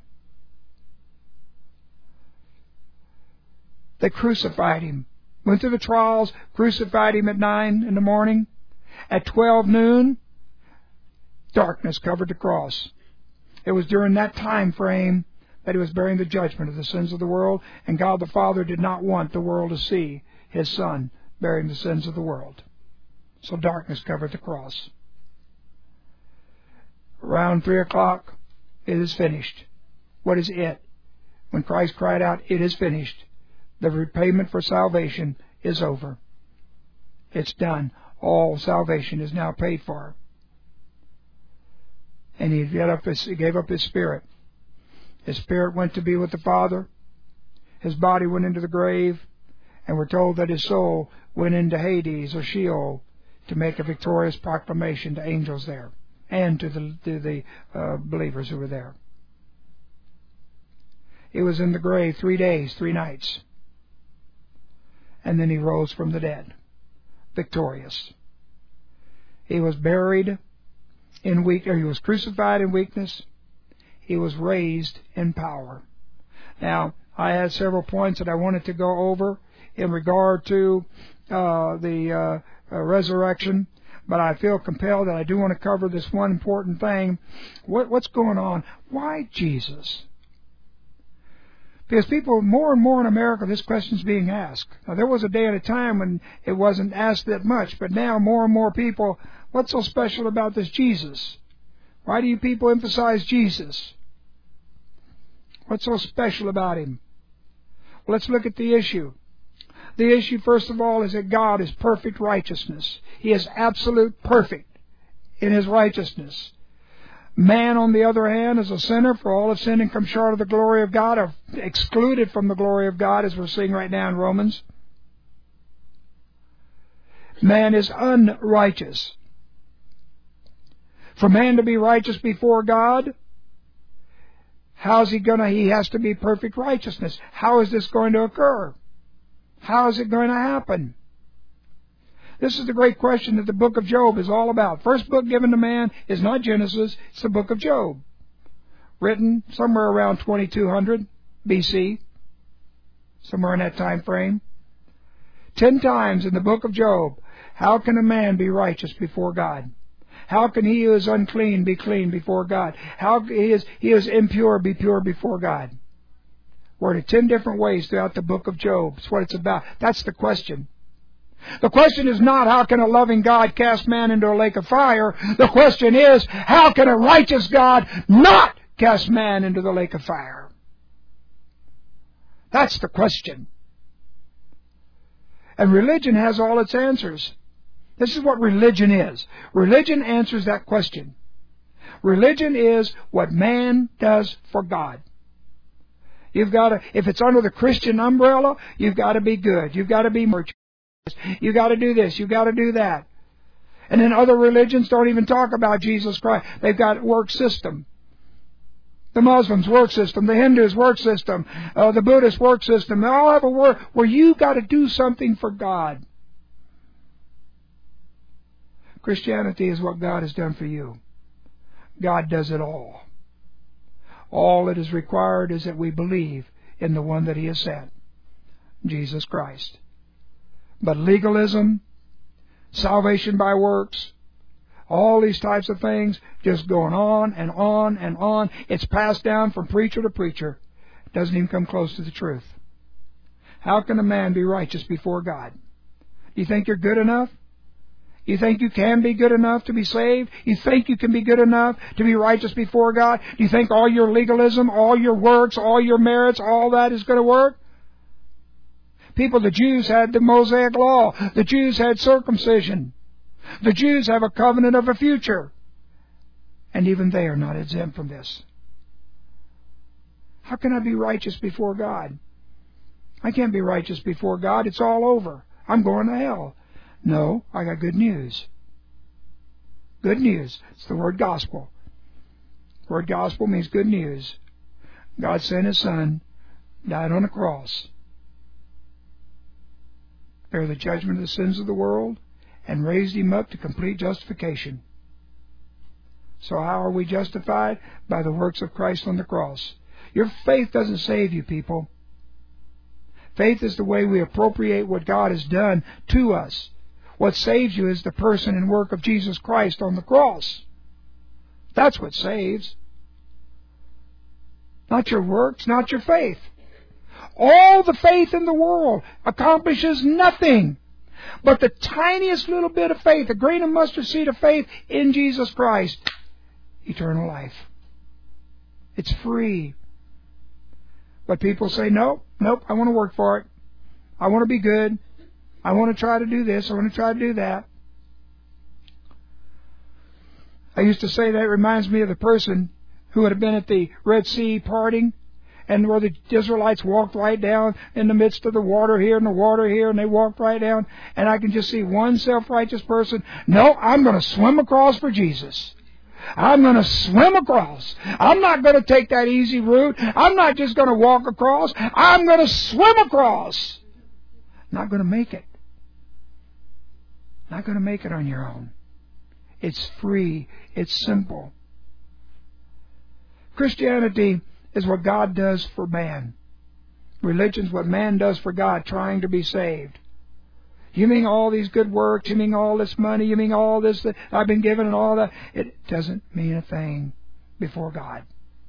They crucified him. Went through the trials, crucified him at 9 in the morning. At 12 noon, darkness covered the cross. It was during that time frame that he was bearing the judgment of the sins of the world, and God the Father did not want the world to see His Son bearing the sins of the world. So darkness covered the cross. Around 3 o'clock, it is finished. What is it? when Christ cried out, "It is finished," the repayment for salvation is over. It's done. All salvation is now paid for. And he gave up his spirit. His spirit went to be with the Father. His body went into the grave. And we're told that his soul went into Hades or Sheol to make a victorious proclamation to angels there and to the believers who were there. He was in the grave 3 days, 3 nights. And then he rose from the dead, victorious. He was buried in he was crucified in weakness. He was raised in power. Now, I had several points that I wanted to go over in regard to the resurrection, but I feel compelled that I do want to cover this one important thing. What's going on? Why Jesus? Because people, more and more in America, this question's being asked. Now, there was a day at a time when it wasn't asked that much, but now more and more people, what's so special about this Jesus? Why do you people emphasize Jesus? What's so special about him? Well, let's look at the issue. The issue, first of all, is that God is perfect righteousness. He is absolute perfect in his righteousness. Man, on the other hand, is a sinner, for all have sinned and come short of the glory of God, are excluded from the glory of God, as we're seeing right now in Romans. Man is unrighteous. For man to be righteous before God, how's he gonna? He has to be perfect righteousness. How is this going to occur? How is it going to happen? This is the great question that the book of Job is all about. First book given to man is not Genesis, it's the book of Job. Written somewhere around 2200 BC, somewhere in that time frame. 10 times in the book of Job, how can a man be righteous before God? How can he who is unclean be clean before God? How he is impure be pure before God? We're in 10 different ways throughout the book of Job. That's what it's about. That's the question. The question is not how can a loving God cast man into a lake of fire. The question is how can a righteous God not cast man into the lake of fire? That's the question. And religion has all its answers. This is what religion is. Religion answers that question. Religion is what man does for God. You've got to, if it's under the Christian umbrella, you've got to be good. You've got to be merchant. You've got to do this. You've got to do that. And then other religions don't even talk about Jesus Christ. They've got work system. The Muslims work system. The Hindus work system. The Buddhists work system. They all have a work where you've got to do something for God. Christianity is what God has done for you. God does it all. All that is required is that we believe in the one that He has sent, Jesus Christ. But legalism, salvation by works, all these types of things, just going on and on and on. It's passed down from preacher to preacher. It doesn't even come close to the truth. How can a man be righteous before God? You think you're good enough? You think you can be good enough to be saved? You think you can be good enough to be righteous before God? Do you think all your legalism, all your works, all your merits, all that is going to work? The Jews had the Mosaic Law. The Jews had circumcision. The Jews have a covenant of a future. And even they are not exempt from this. How can I be righteous before God? I can't be righteous before God. It's all over. I'm going to hell. No, I got good news. Good news. It's the word gospel. The word gospel means good news. God sent His Son, died on a cross, bear the judgment of the sins of the world, and raised Him up to complete justification. So how are we justified? By the works of Christ on the cross. Your faith doesn't save you, people. Faith is the way we appropriate what God has done to us. What saves you is the person and work of Jesus Christ on the cross. That's what saves. Not your works, not your faith. All the faith in the world accomplishes nothing but the tiniest little bit of faith, a grain of mustard seed of faith in Jesus Christ. Eternal life. It's free. But people say, nope, I want to work for it. I want to be good. I want to try to do this. I want to try to do that. I used to say that reminds me of the person who had been at the Red Sea parting, and where the Israelites walked right down in the midst of the water here and the water here, and they walked right down, and I can just see one self-righteous person, no, I'm going to swim across for Jesus. I'm going to swim across. I'm not going to take that easy route. I'm not just going to walk across. I'm going to swim across. Not going to make it. Not going to make it on your own. It's free. It's simple. Christianity is what God does for man. Religion's what man does for God, trying to be saved. You mean all these good works, you mean all this money, you mean all this that I've been given and all that. It doesn't mean a thing before God.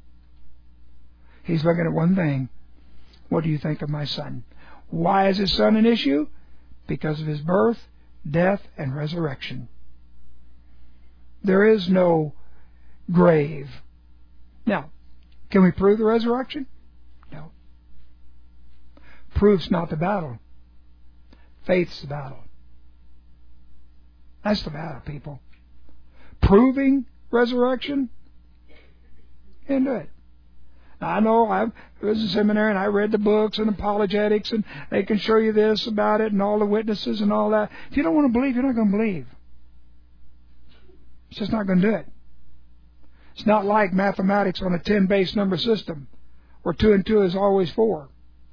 He's looking at one thing. What do you think of my son? Why is his son an issue? Because of his birth, death, and resurrection. There is no grave. Now, can we prove the resurrection? No. Proof's not the battle. Faith's the battle. That's the battle, people. Proving resurrection? Can't do it. Now, I know I was in seminary and I read the books and apologetics, and they can show you this about it and all the witnesses and all that. If you don't want to believe, you're not going to believe. It's just not going to do it. It's not like mathematics on a 10-base number system where 2 and 2 is always 4.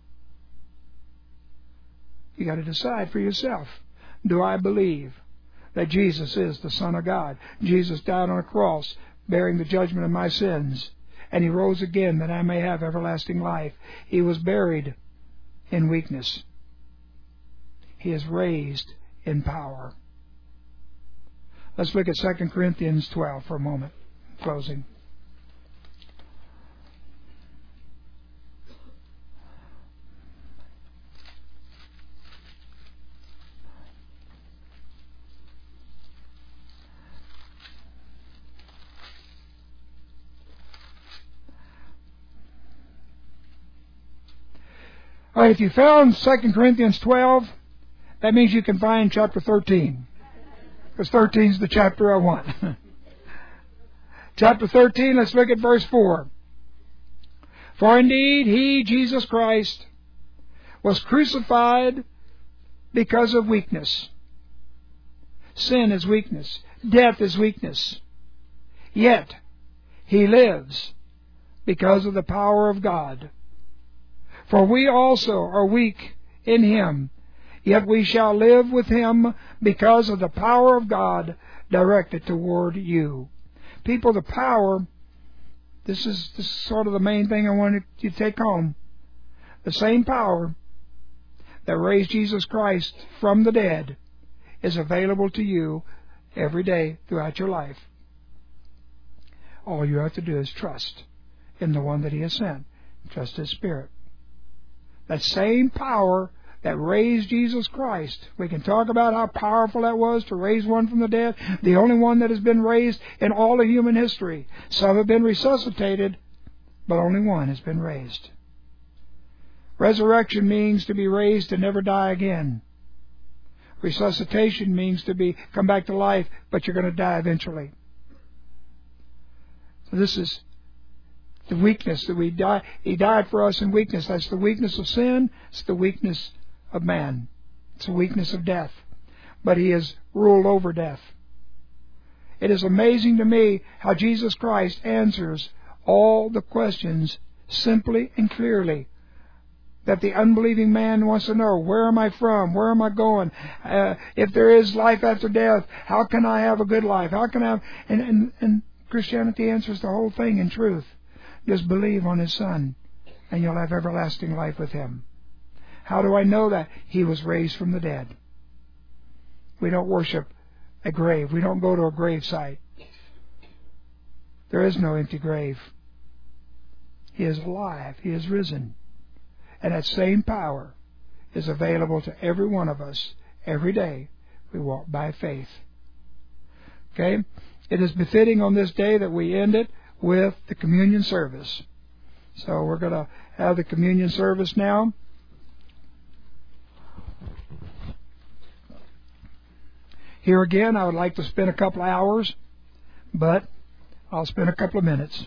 You got to decide for yourself. Do I believe that Jesus is the Son of God? Jesus died on a cross, bearing the judgment of my sins, and He rose again that I may have everlasting life. He was buried in weakness. He is raised in power. Let's look at 2 Corinthians 12 for a moment. Closing. All right, if you found 2 Corinthians 12, that means you can find chapter 13. Because 13 is the chapter I want. Chapter 13, let's look at verse 4. For indeed He, Jesus Christ, was crucified because of weakness. Sin is weakness. Death is weakness. Yet He lives because of the power of God. For we also are weak in Him, yet we shall live with Him because of the power of God directed toward you. People, the power, this is sort of the main thing I wanted you to take home. The same power that raised Jesus Christ from the dead is available to you every day throughout your life. All you have to do is trust in the one that He has sent. Trust His Spirit. That same power that raised Jesus Christ. We can talk about how powerful that was to raise one from the dead. The only one that has been raised in all of human history. Some have been resuscitated, but only one has been raised. Resurrection means to be raised and never die again. Resuscitation means to come back to life, but you're going to die eventually. So this is the weakness that we die. He died for us in weakness. That's the weakness of sin. It's the weakness of man. It's the weakness of death. But He has ruled over death. It is amazing to me how Jesus Christ answers all the questions simply and clearly that the unbelieving man wants to know. Where am I from? Where am I going? If there is life after death, how can I have a good life? How can I have... And Christianity answers the whole thing in truth. Just believe on His Son, and you'll have everlasting life with Him. How do I know that? He was raised from the dead. We don't worship a grave. We don't go to a grave site. There is no empty grave. He is alive. He is risen. And that same power is available to every one of us every day. We walk by faith. Okay? It is befitting on this day that we end it with the communion service. So we're going to have the communion service now. Here again, I would like to spend a couple of hours, but I'll spend a couple of minutes.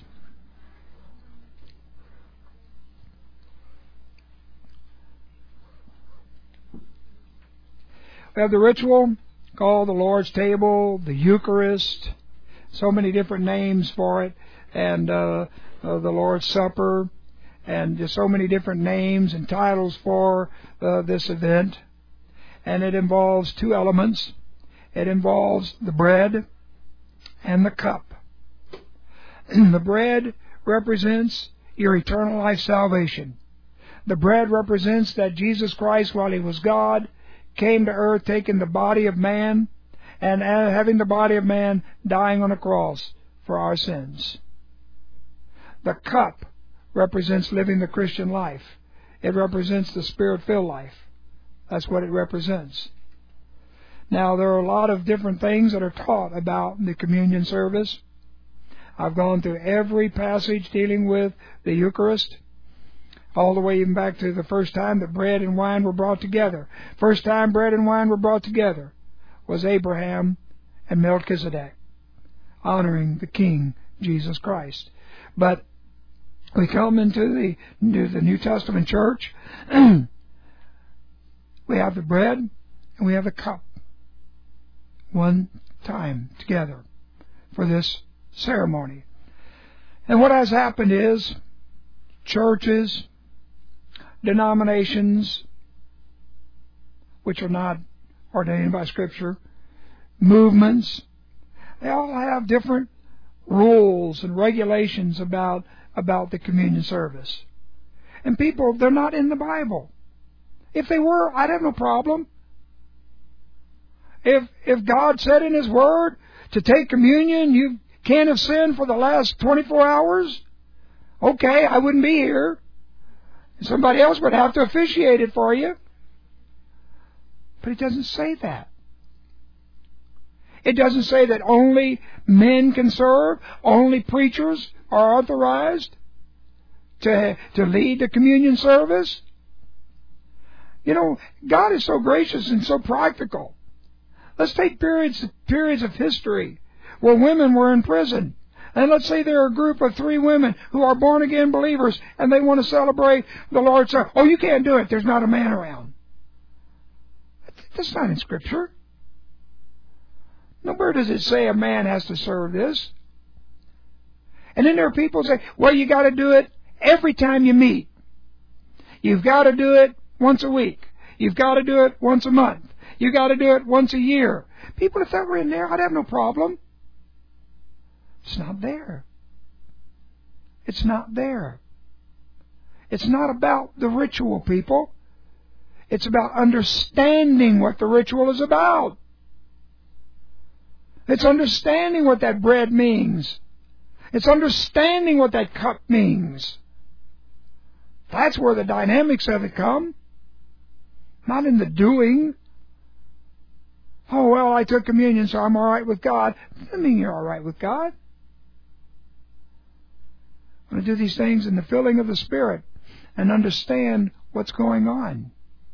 We have the ritual called the Lord's Table, the Eucharist, so many different names for it, and the Lord's Supper, and just so many different names and titles for this event. And it involves two elements. It involves the bread and the cup. The bread represents your eternal life salvation. The bread represents that Jesus Christ, while He was God, came to earth taking the body of man and having the body of man dying on a cross for our sins. The cup represents living the Christian life. It represents the Spirit-filled life. That's what it represents. Now, there are a lot of different things that are taught about the communion service. I've gone through every passage dealing with the Eucharist, all the way even back to the first time that bread and wine were brought together. First time bread and wine were brought together was Abraham and Melchizedek, honoring the King, Jesus Christ. But we come into the New Testament church, we have the bread and we have the cup. One time together for this ceremony. And what has happened is churches, denominations, which are not ordained by Scripture, movements, they all have different rules and regulations about the communion service. And people, they're not in the Bible. If they were, I'd have no problem. If God said in His Word to take communion, you can't have sinned for the last 24 hours, okay, I wouldn't be here. Somebody else would have to officiate it for you. But it doesn't say that. It doesn't say that only men can serve, only preachers are authorized to lead the communion service. You know, God is so gracious and so practical. Let's take periods of history where women were in prison. And let's say there are a group of 3 women who are born-again believers and they want to celebrate the Lord's Supper. Oh, you can't do it. There's not a man around. That's not in Scripture. Nowhere does it say a man has to serve this. And then there are people who say, well, you got to do it every time you meet. You've got to do it once a week. You've got to do it once a month. You've got to do it once a year. People, if that were in there, I'd have no problem. It's not there. It's not there. It's not about the ritual, people. It's about understanding what the ritual is about. It's understanding what that bread means. It's understanding what that cup means. That's where the dynamics of it come. Not in the doing. Oh, well, I took communion, so I'm all right with God. That doesn't mean you're all right with God. I'm going to do these things in the filling of the Spirit and understand what's going on.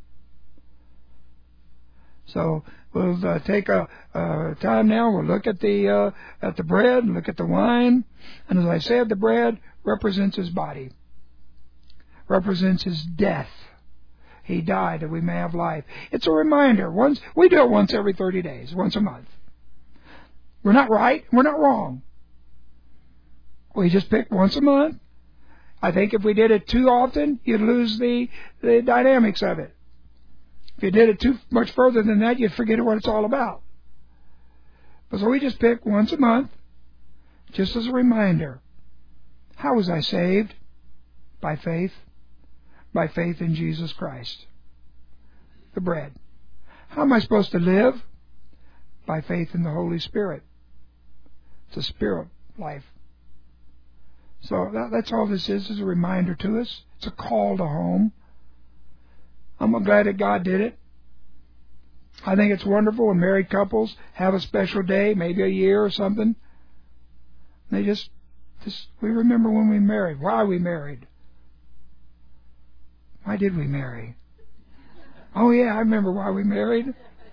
So we'll take a time now. We'll look at the bread and look at the wine. And as I said, the bread represents His body, represents His death. He died that we may have life. It's a reminder. We do it once every 30 days, once a month. We're not right. We're not wrong. We just pick once a month. I think if we did it too often, you'd lose the dynamics of it. If you did it too much further than that, you'd forget what it's all about. But so we just pick once a month, just as a reminder. How was I saved? By faith. By faith in Jesus Christ. The bread. How am I supposed to live? By faith in the Holy Spirit. It's a spirit life. So that's all this is a reminder to us. It's a call to home. I'm glad that God did it. I think it's wonderful when married couples have a special day, maybe a year or something. They just we remember when we married, why we married, Why did we marry? Oh yeah, I remember why we married.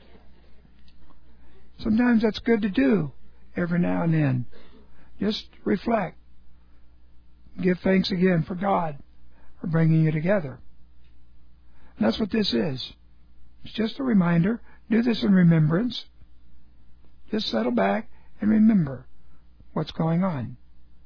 Sometimes that's good to do every now and then. Just reflect. Give thanks again for God for bringing you together. And that's what this is. It's just a reminder. Do this in remembrance. Just settle back and remember what's going on.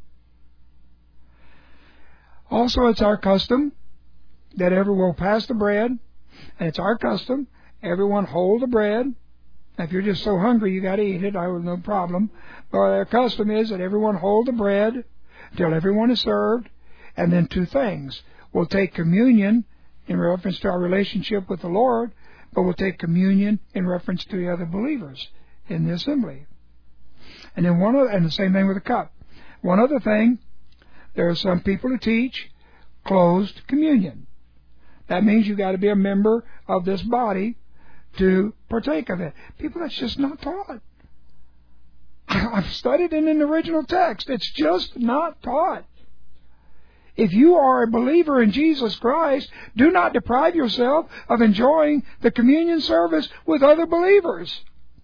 Also, it's our custom that everyone will pass the bread, and it's our custom everyone hold the bread. If you're just so hungry you got to eat it, I have no problem. But our custom is that everyone hold the bread till everyone is served, and then two things. We'll take communion in reference to our relationship with the Lord, but we'll take communion in reference to the other believers in the assembly. And then and the same thing with the cup. One other thing, there are some people who teach closed communion. That means you got to be a member of this body to partake of it. People, that's just not taught. I've studied it in the original text. It's just not taught. If you are a believer in Jesus Christ, do not deprive yourself of enjoying the communion service with other believers.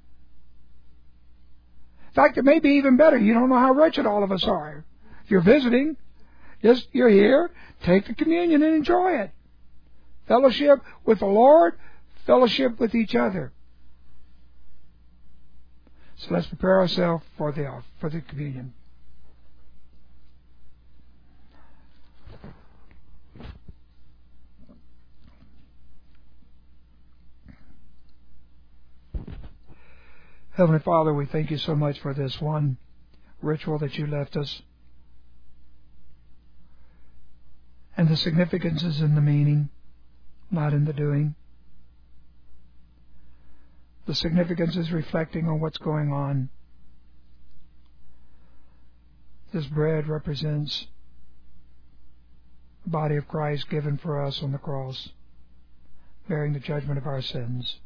In fact, it may be even better. You don't know how wretched all of us are. If you're visiting, you're here, take the communion and enjoy it. Fellowship with the Lord, fellowship with each other. So let's prepare ourselves for the communion. Heavenly Father, we thank you so much for this one ritual that you left us. And the significance is in the meaning, not in the doing. The significance is reflecting on what's going on. This bread represents the body of Christ given for us on the cross, bearing the judgment of our sins.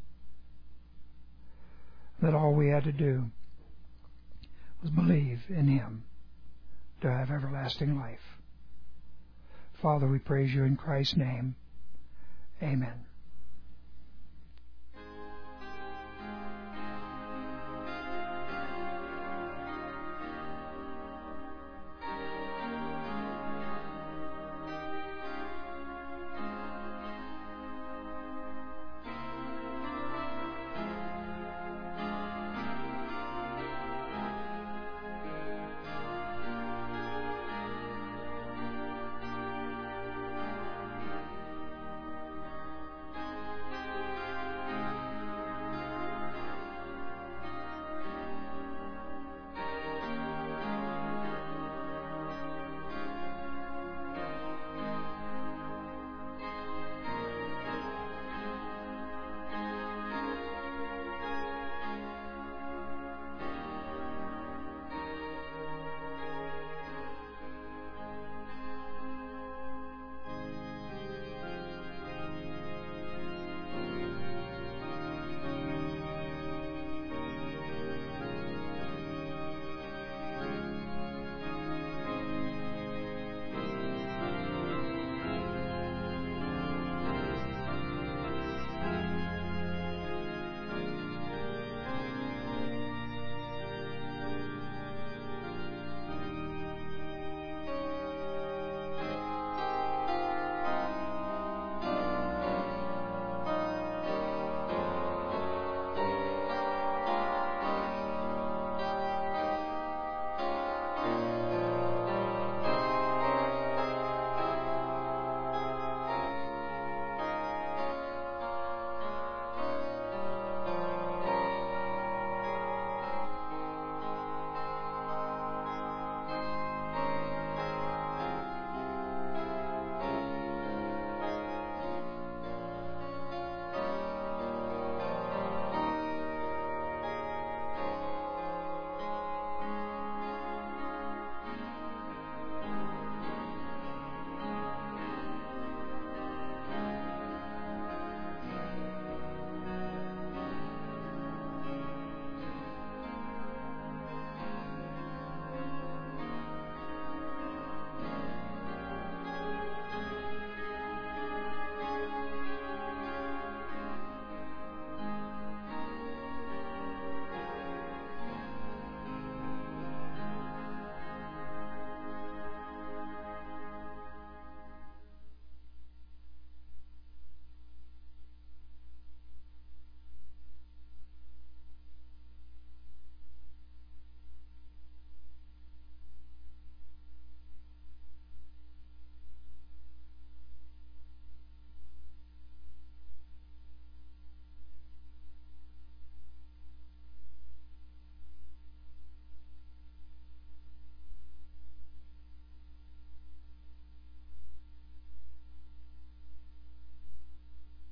That all we had to do was believe in Him to have everlasting life. Father, we praise you in Christ's name. Amen.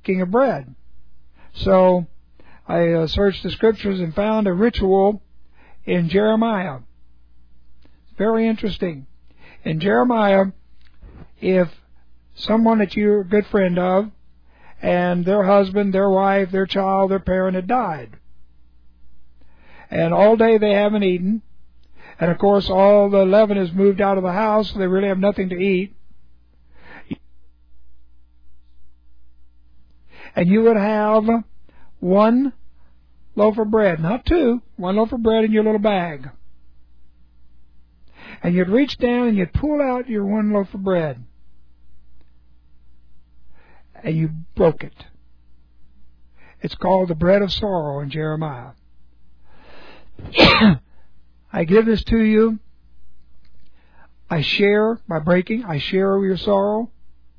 breaking of bread. So I searched the scriptures and found a ritual in Jeremiah. Very interesting. In Jeremiah, if someone that you're a good friend of, and their husband, their wife, their child, their parent had died, and all day they haven't eaten, and of course all the leaven is moved out of the house, so they really have nothing to eat, and you would have one loaf of bread, not two, one loaf of bread in your little bag. And you'd reach down and you'd pull out your one loaf of bread. And you broke it. It's called the bread of sorrow in Jeremiah. I give this to you. I share by breaking. I share your sorrow.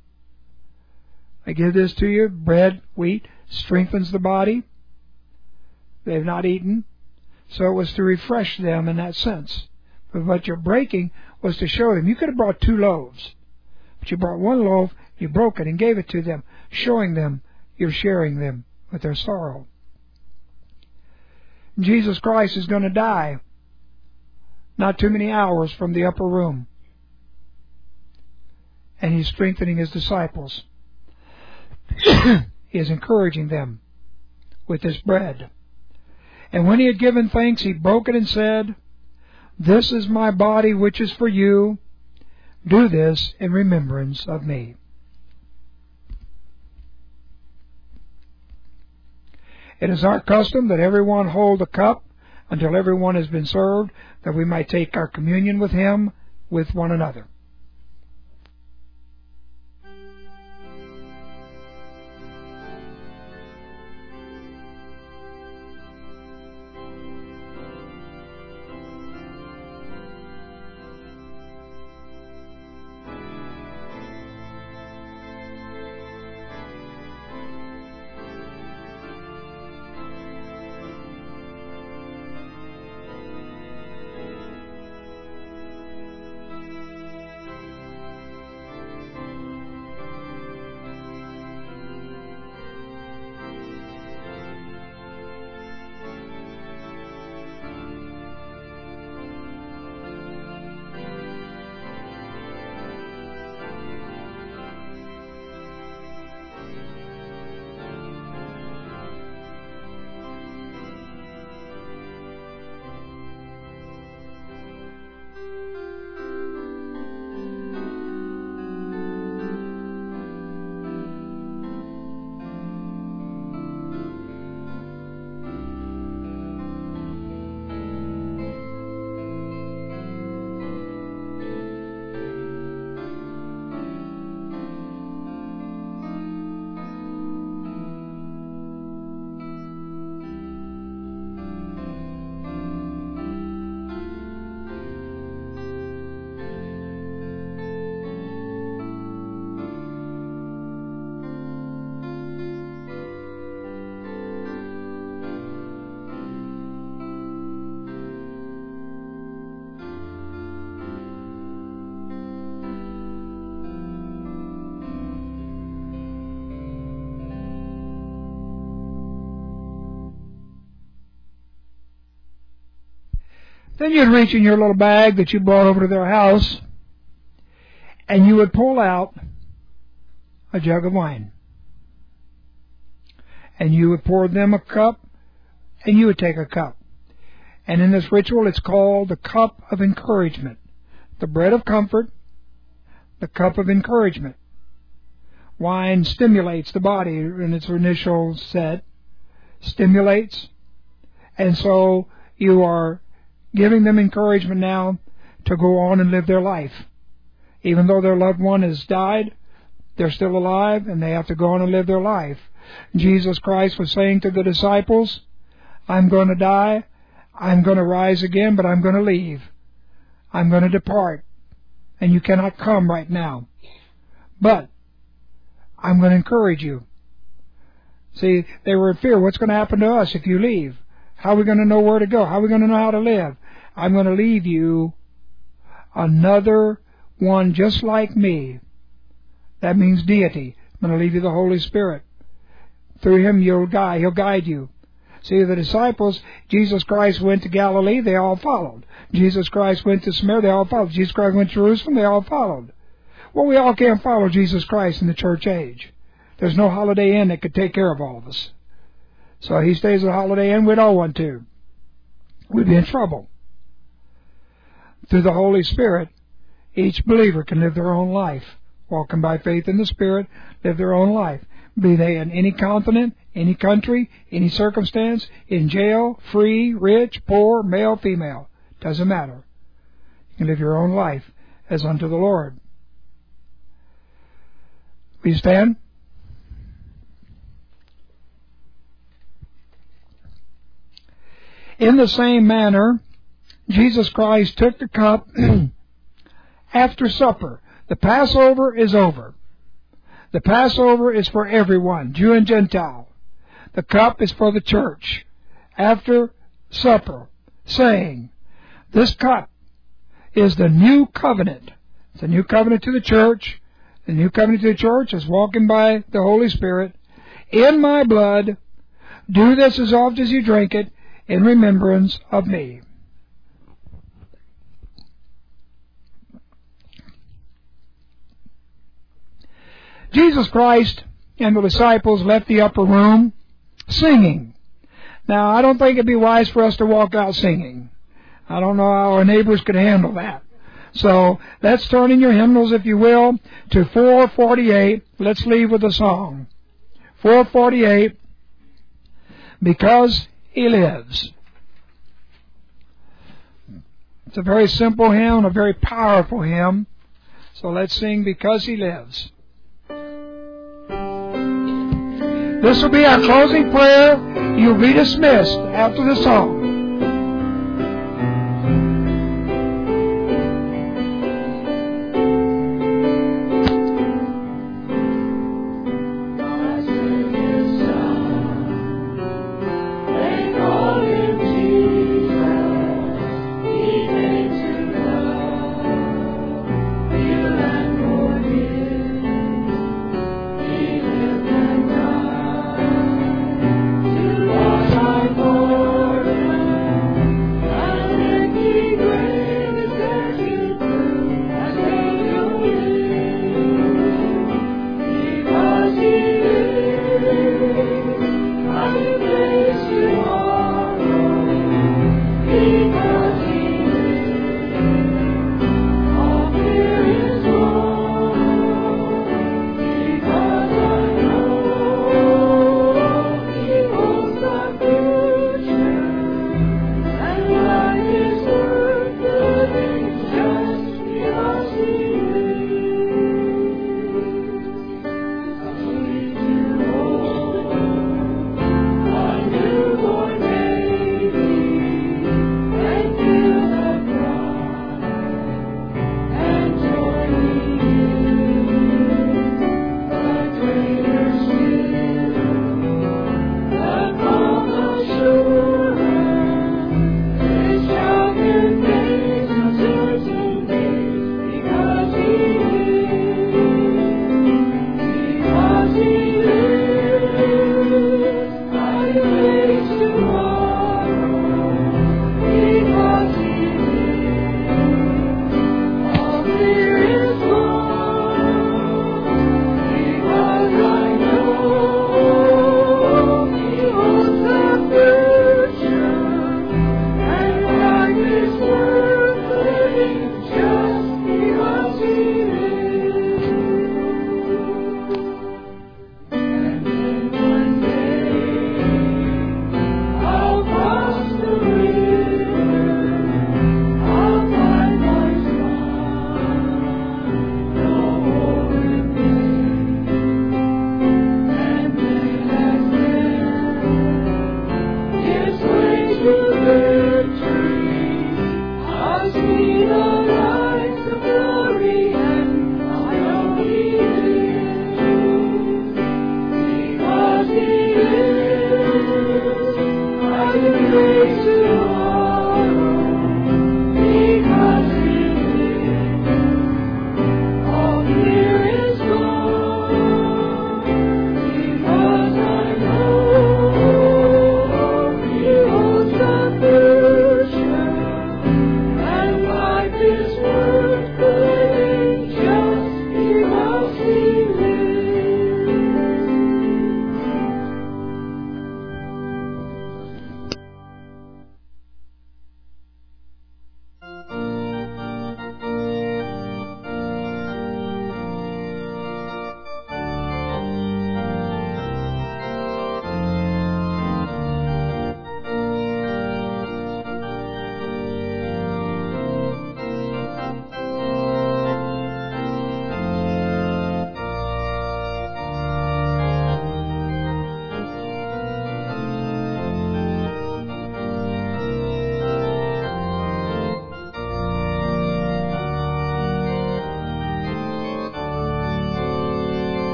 I give this to you. Bread, wheat, strengthens the body. They've not eaten. So it was to refresh them in that sense. But what you're breaking was to show them. You could have brought 2 loaves. But you brought 1 loaf, you broke it and gave it to them, showing them you're sharing them with their sorrow. Jesus Christ is going to die not too many hours from the upper room. And He's strengthening His disciples. He is encouraging them with this bread. And when He had given thanks, He broke it and said, "This is my body which is for you. Do this in remembrance of me." It is our custom that everyone hold a cup until everyone has been served, that we might take our communion with Him, with one another. Then you'd reach in your little bag that you brought over to their house, and you would pull out a jug of wine. And you would pour them a cup, and you would take a cup. And in this ritual, it's called the cup of encouragement. The bread of comfort, the cup of encouragement. Wine stimulates the body in its initial set, stimulates. And so you are giving them encouragement now to go on and live their life. Even though their loved one has died, they're still alive and they have to go on and live their life. Jesus Christ was saying to the disciples, I'm going to die, I'm going to rise again, but I'm going to leave. I'm going to depart, and you cannot come right now. But I'm going to encourage you. See, they were in fear. What's going to happen to us if you leave? How are we going to know where to go? How are we going to know how to live? I'm going to leave you another one just like me. That means deity. I'm going to leave you the Holy Spirit. Through Him He'll guide you. See, the disciples, Jesus Christ went to Galilee, they all followed. Jesus Christ went to Samaria, they all followed. Jesus Christ went to Jerusalem, they all followed. Well, we all can't follow Jesus Christ in the church age. There's no Holiday Inn that could take care of all of us. So He stays at Holiday Inn, we'd all want to. We'd be in trouble. Through the Holy Spirit, each believer can live their own life. Walking by faith in the Spirit, live their own life. Be they in any continent, any country, any circumstance, in jail, free, rich, poor, male, female. Doesn't matter. You can live your own life as unto the Lord. Will you stand? In the same manner, Jesus Christ took the cup after supper. The Passover is over. The Passover is for everyone, Jew and Gentile. The cup is for the church. After supper, saying, this cup is the new covenant. It's a new covenant to the church. The new covenant to the church is walking by the Holy Spirit. In my blood, do this as oft as you drink it in remembrance of me. Jesus Christ and the disciples left the upper room singing. Now, I don't think it'd be wise for us to walk out singing. I don't know how our neighbors could handle that. So, let's turn in your hymnals, if you will, to 448. Let's leave with a song. 448, Because He Lives. It's a very simple hymn, a very powerful hymn. So let's sing Because He Lives. This will be our closing prayer. You'll be dismissed after the song.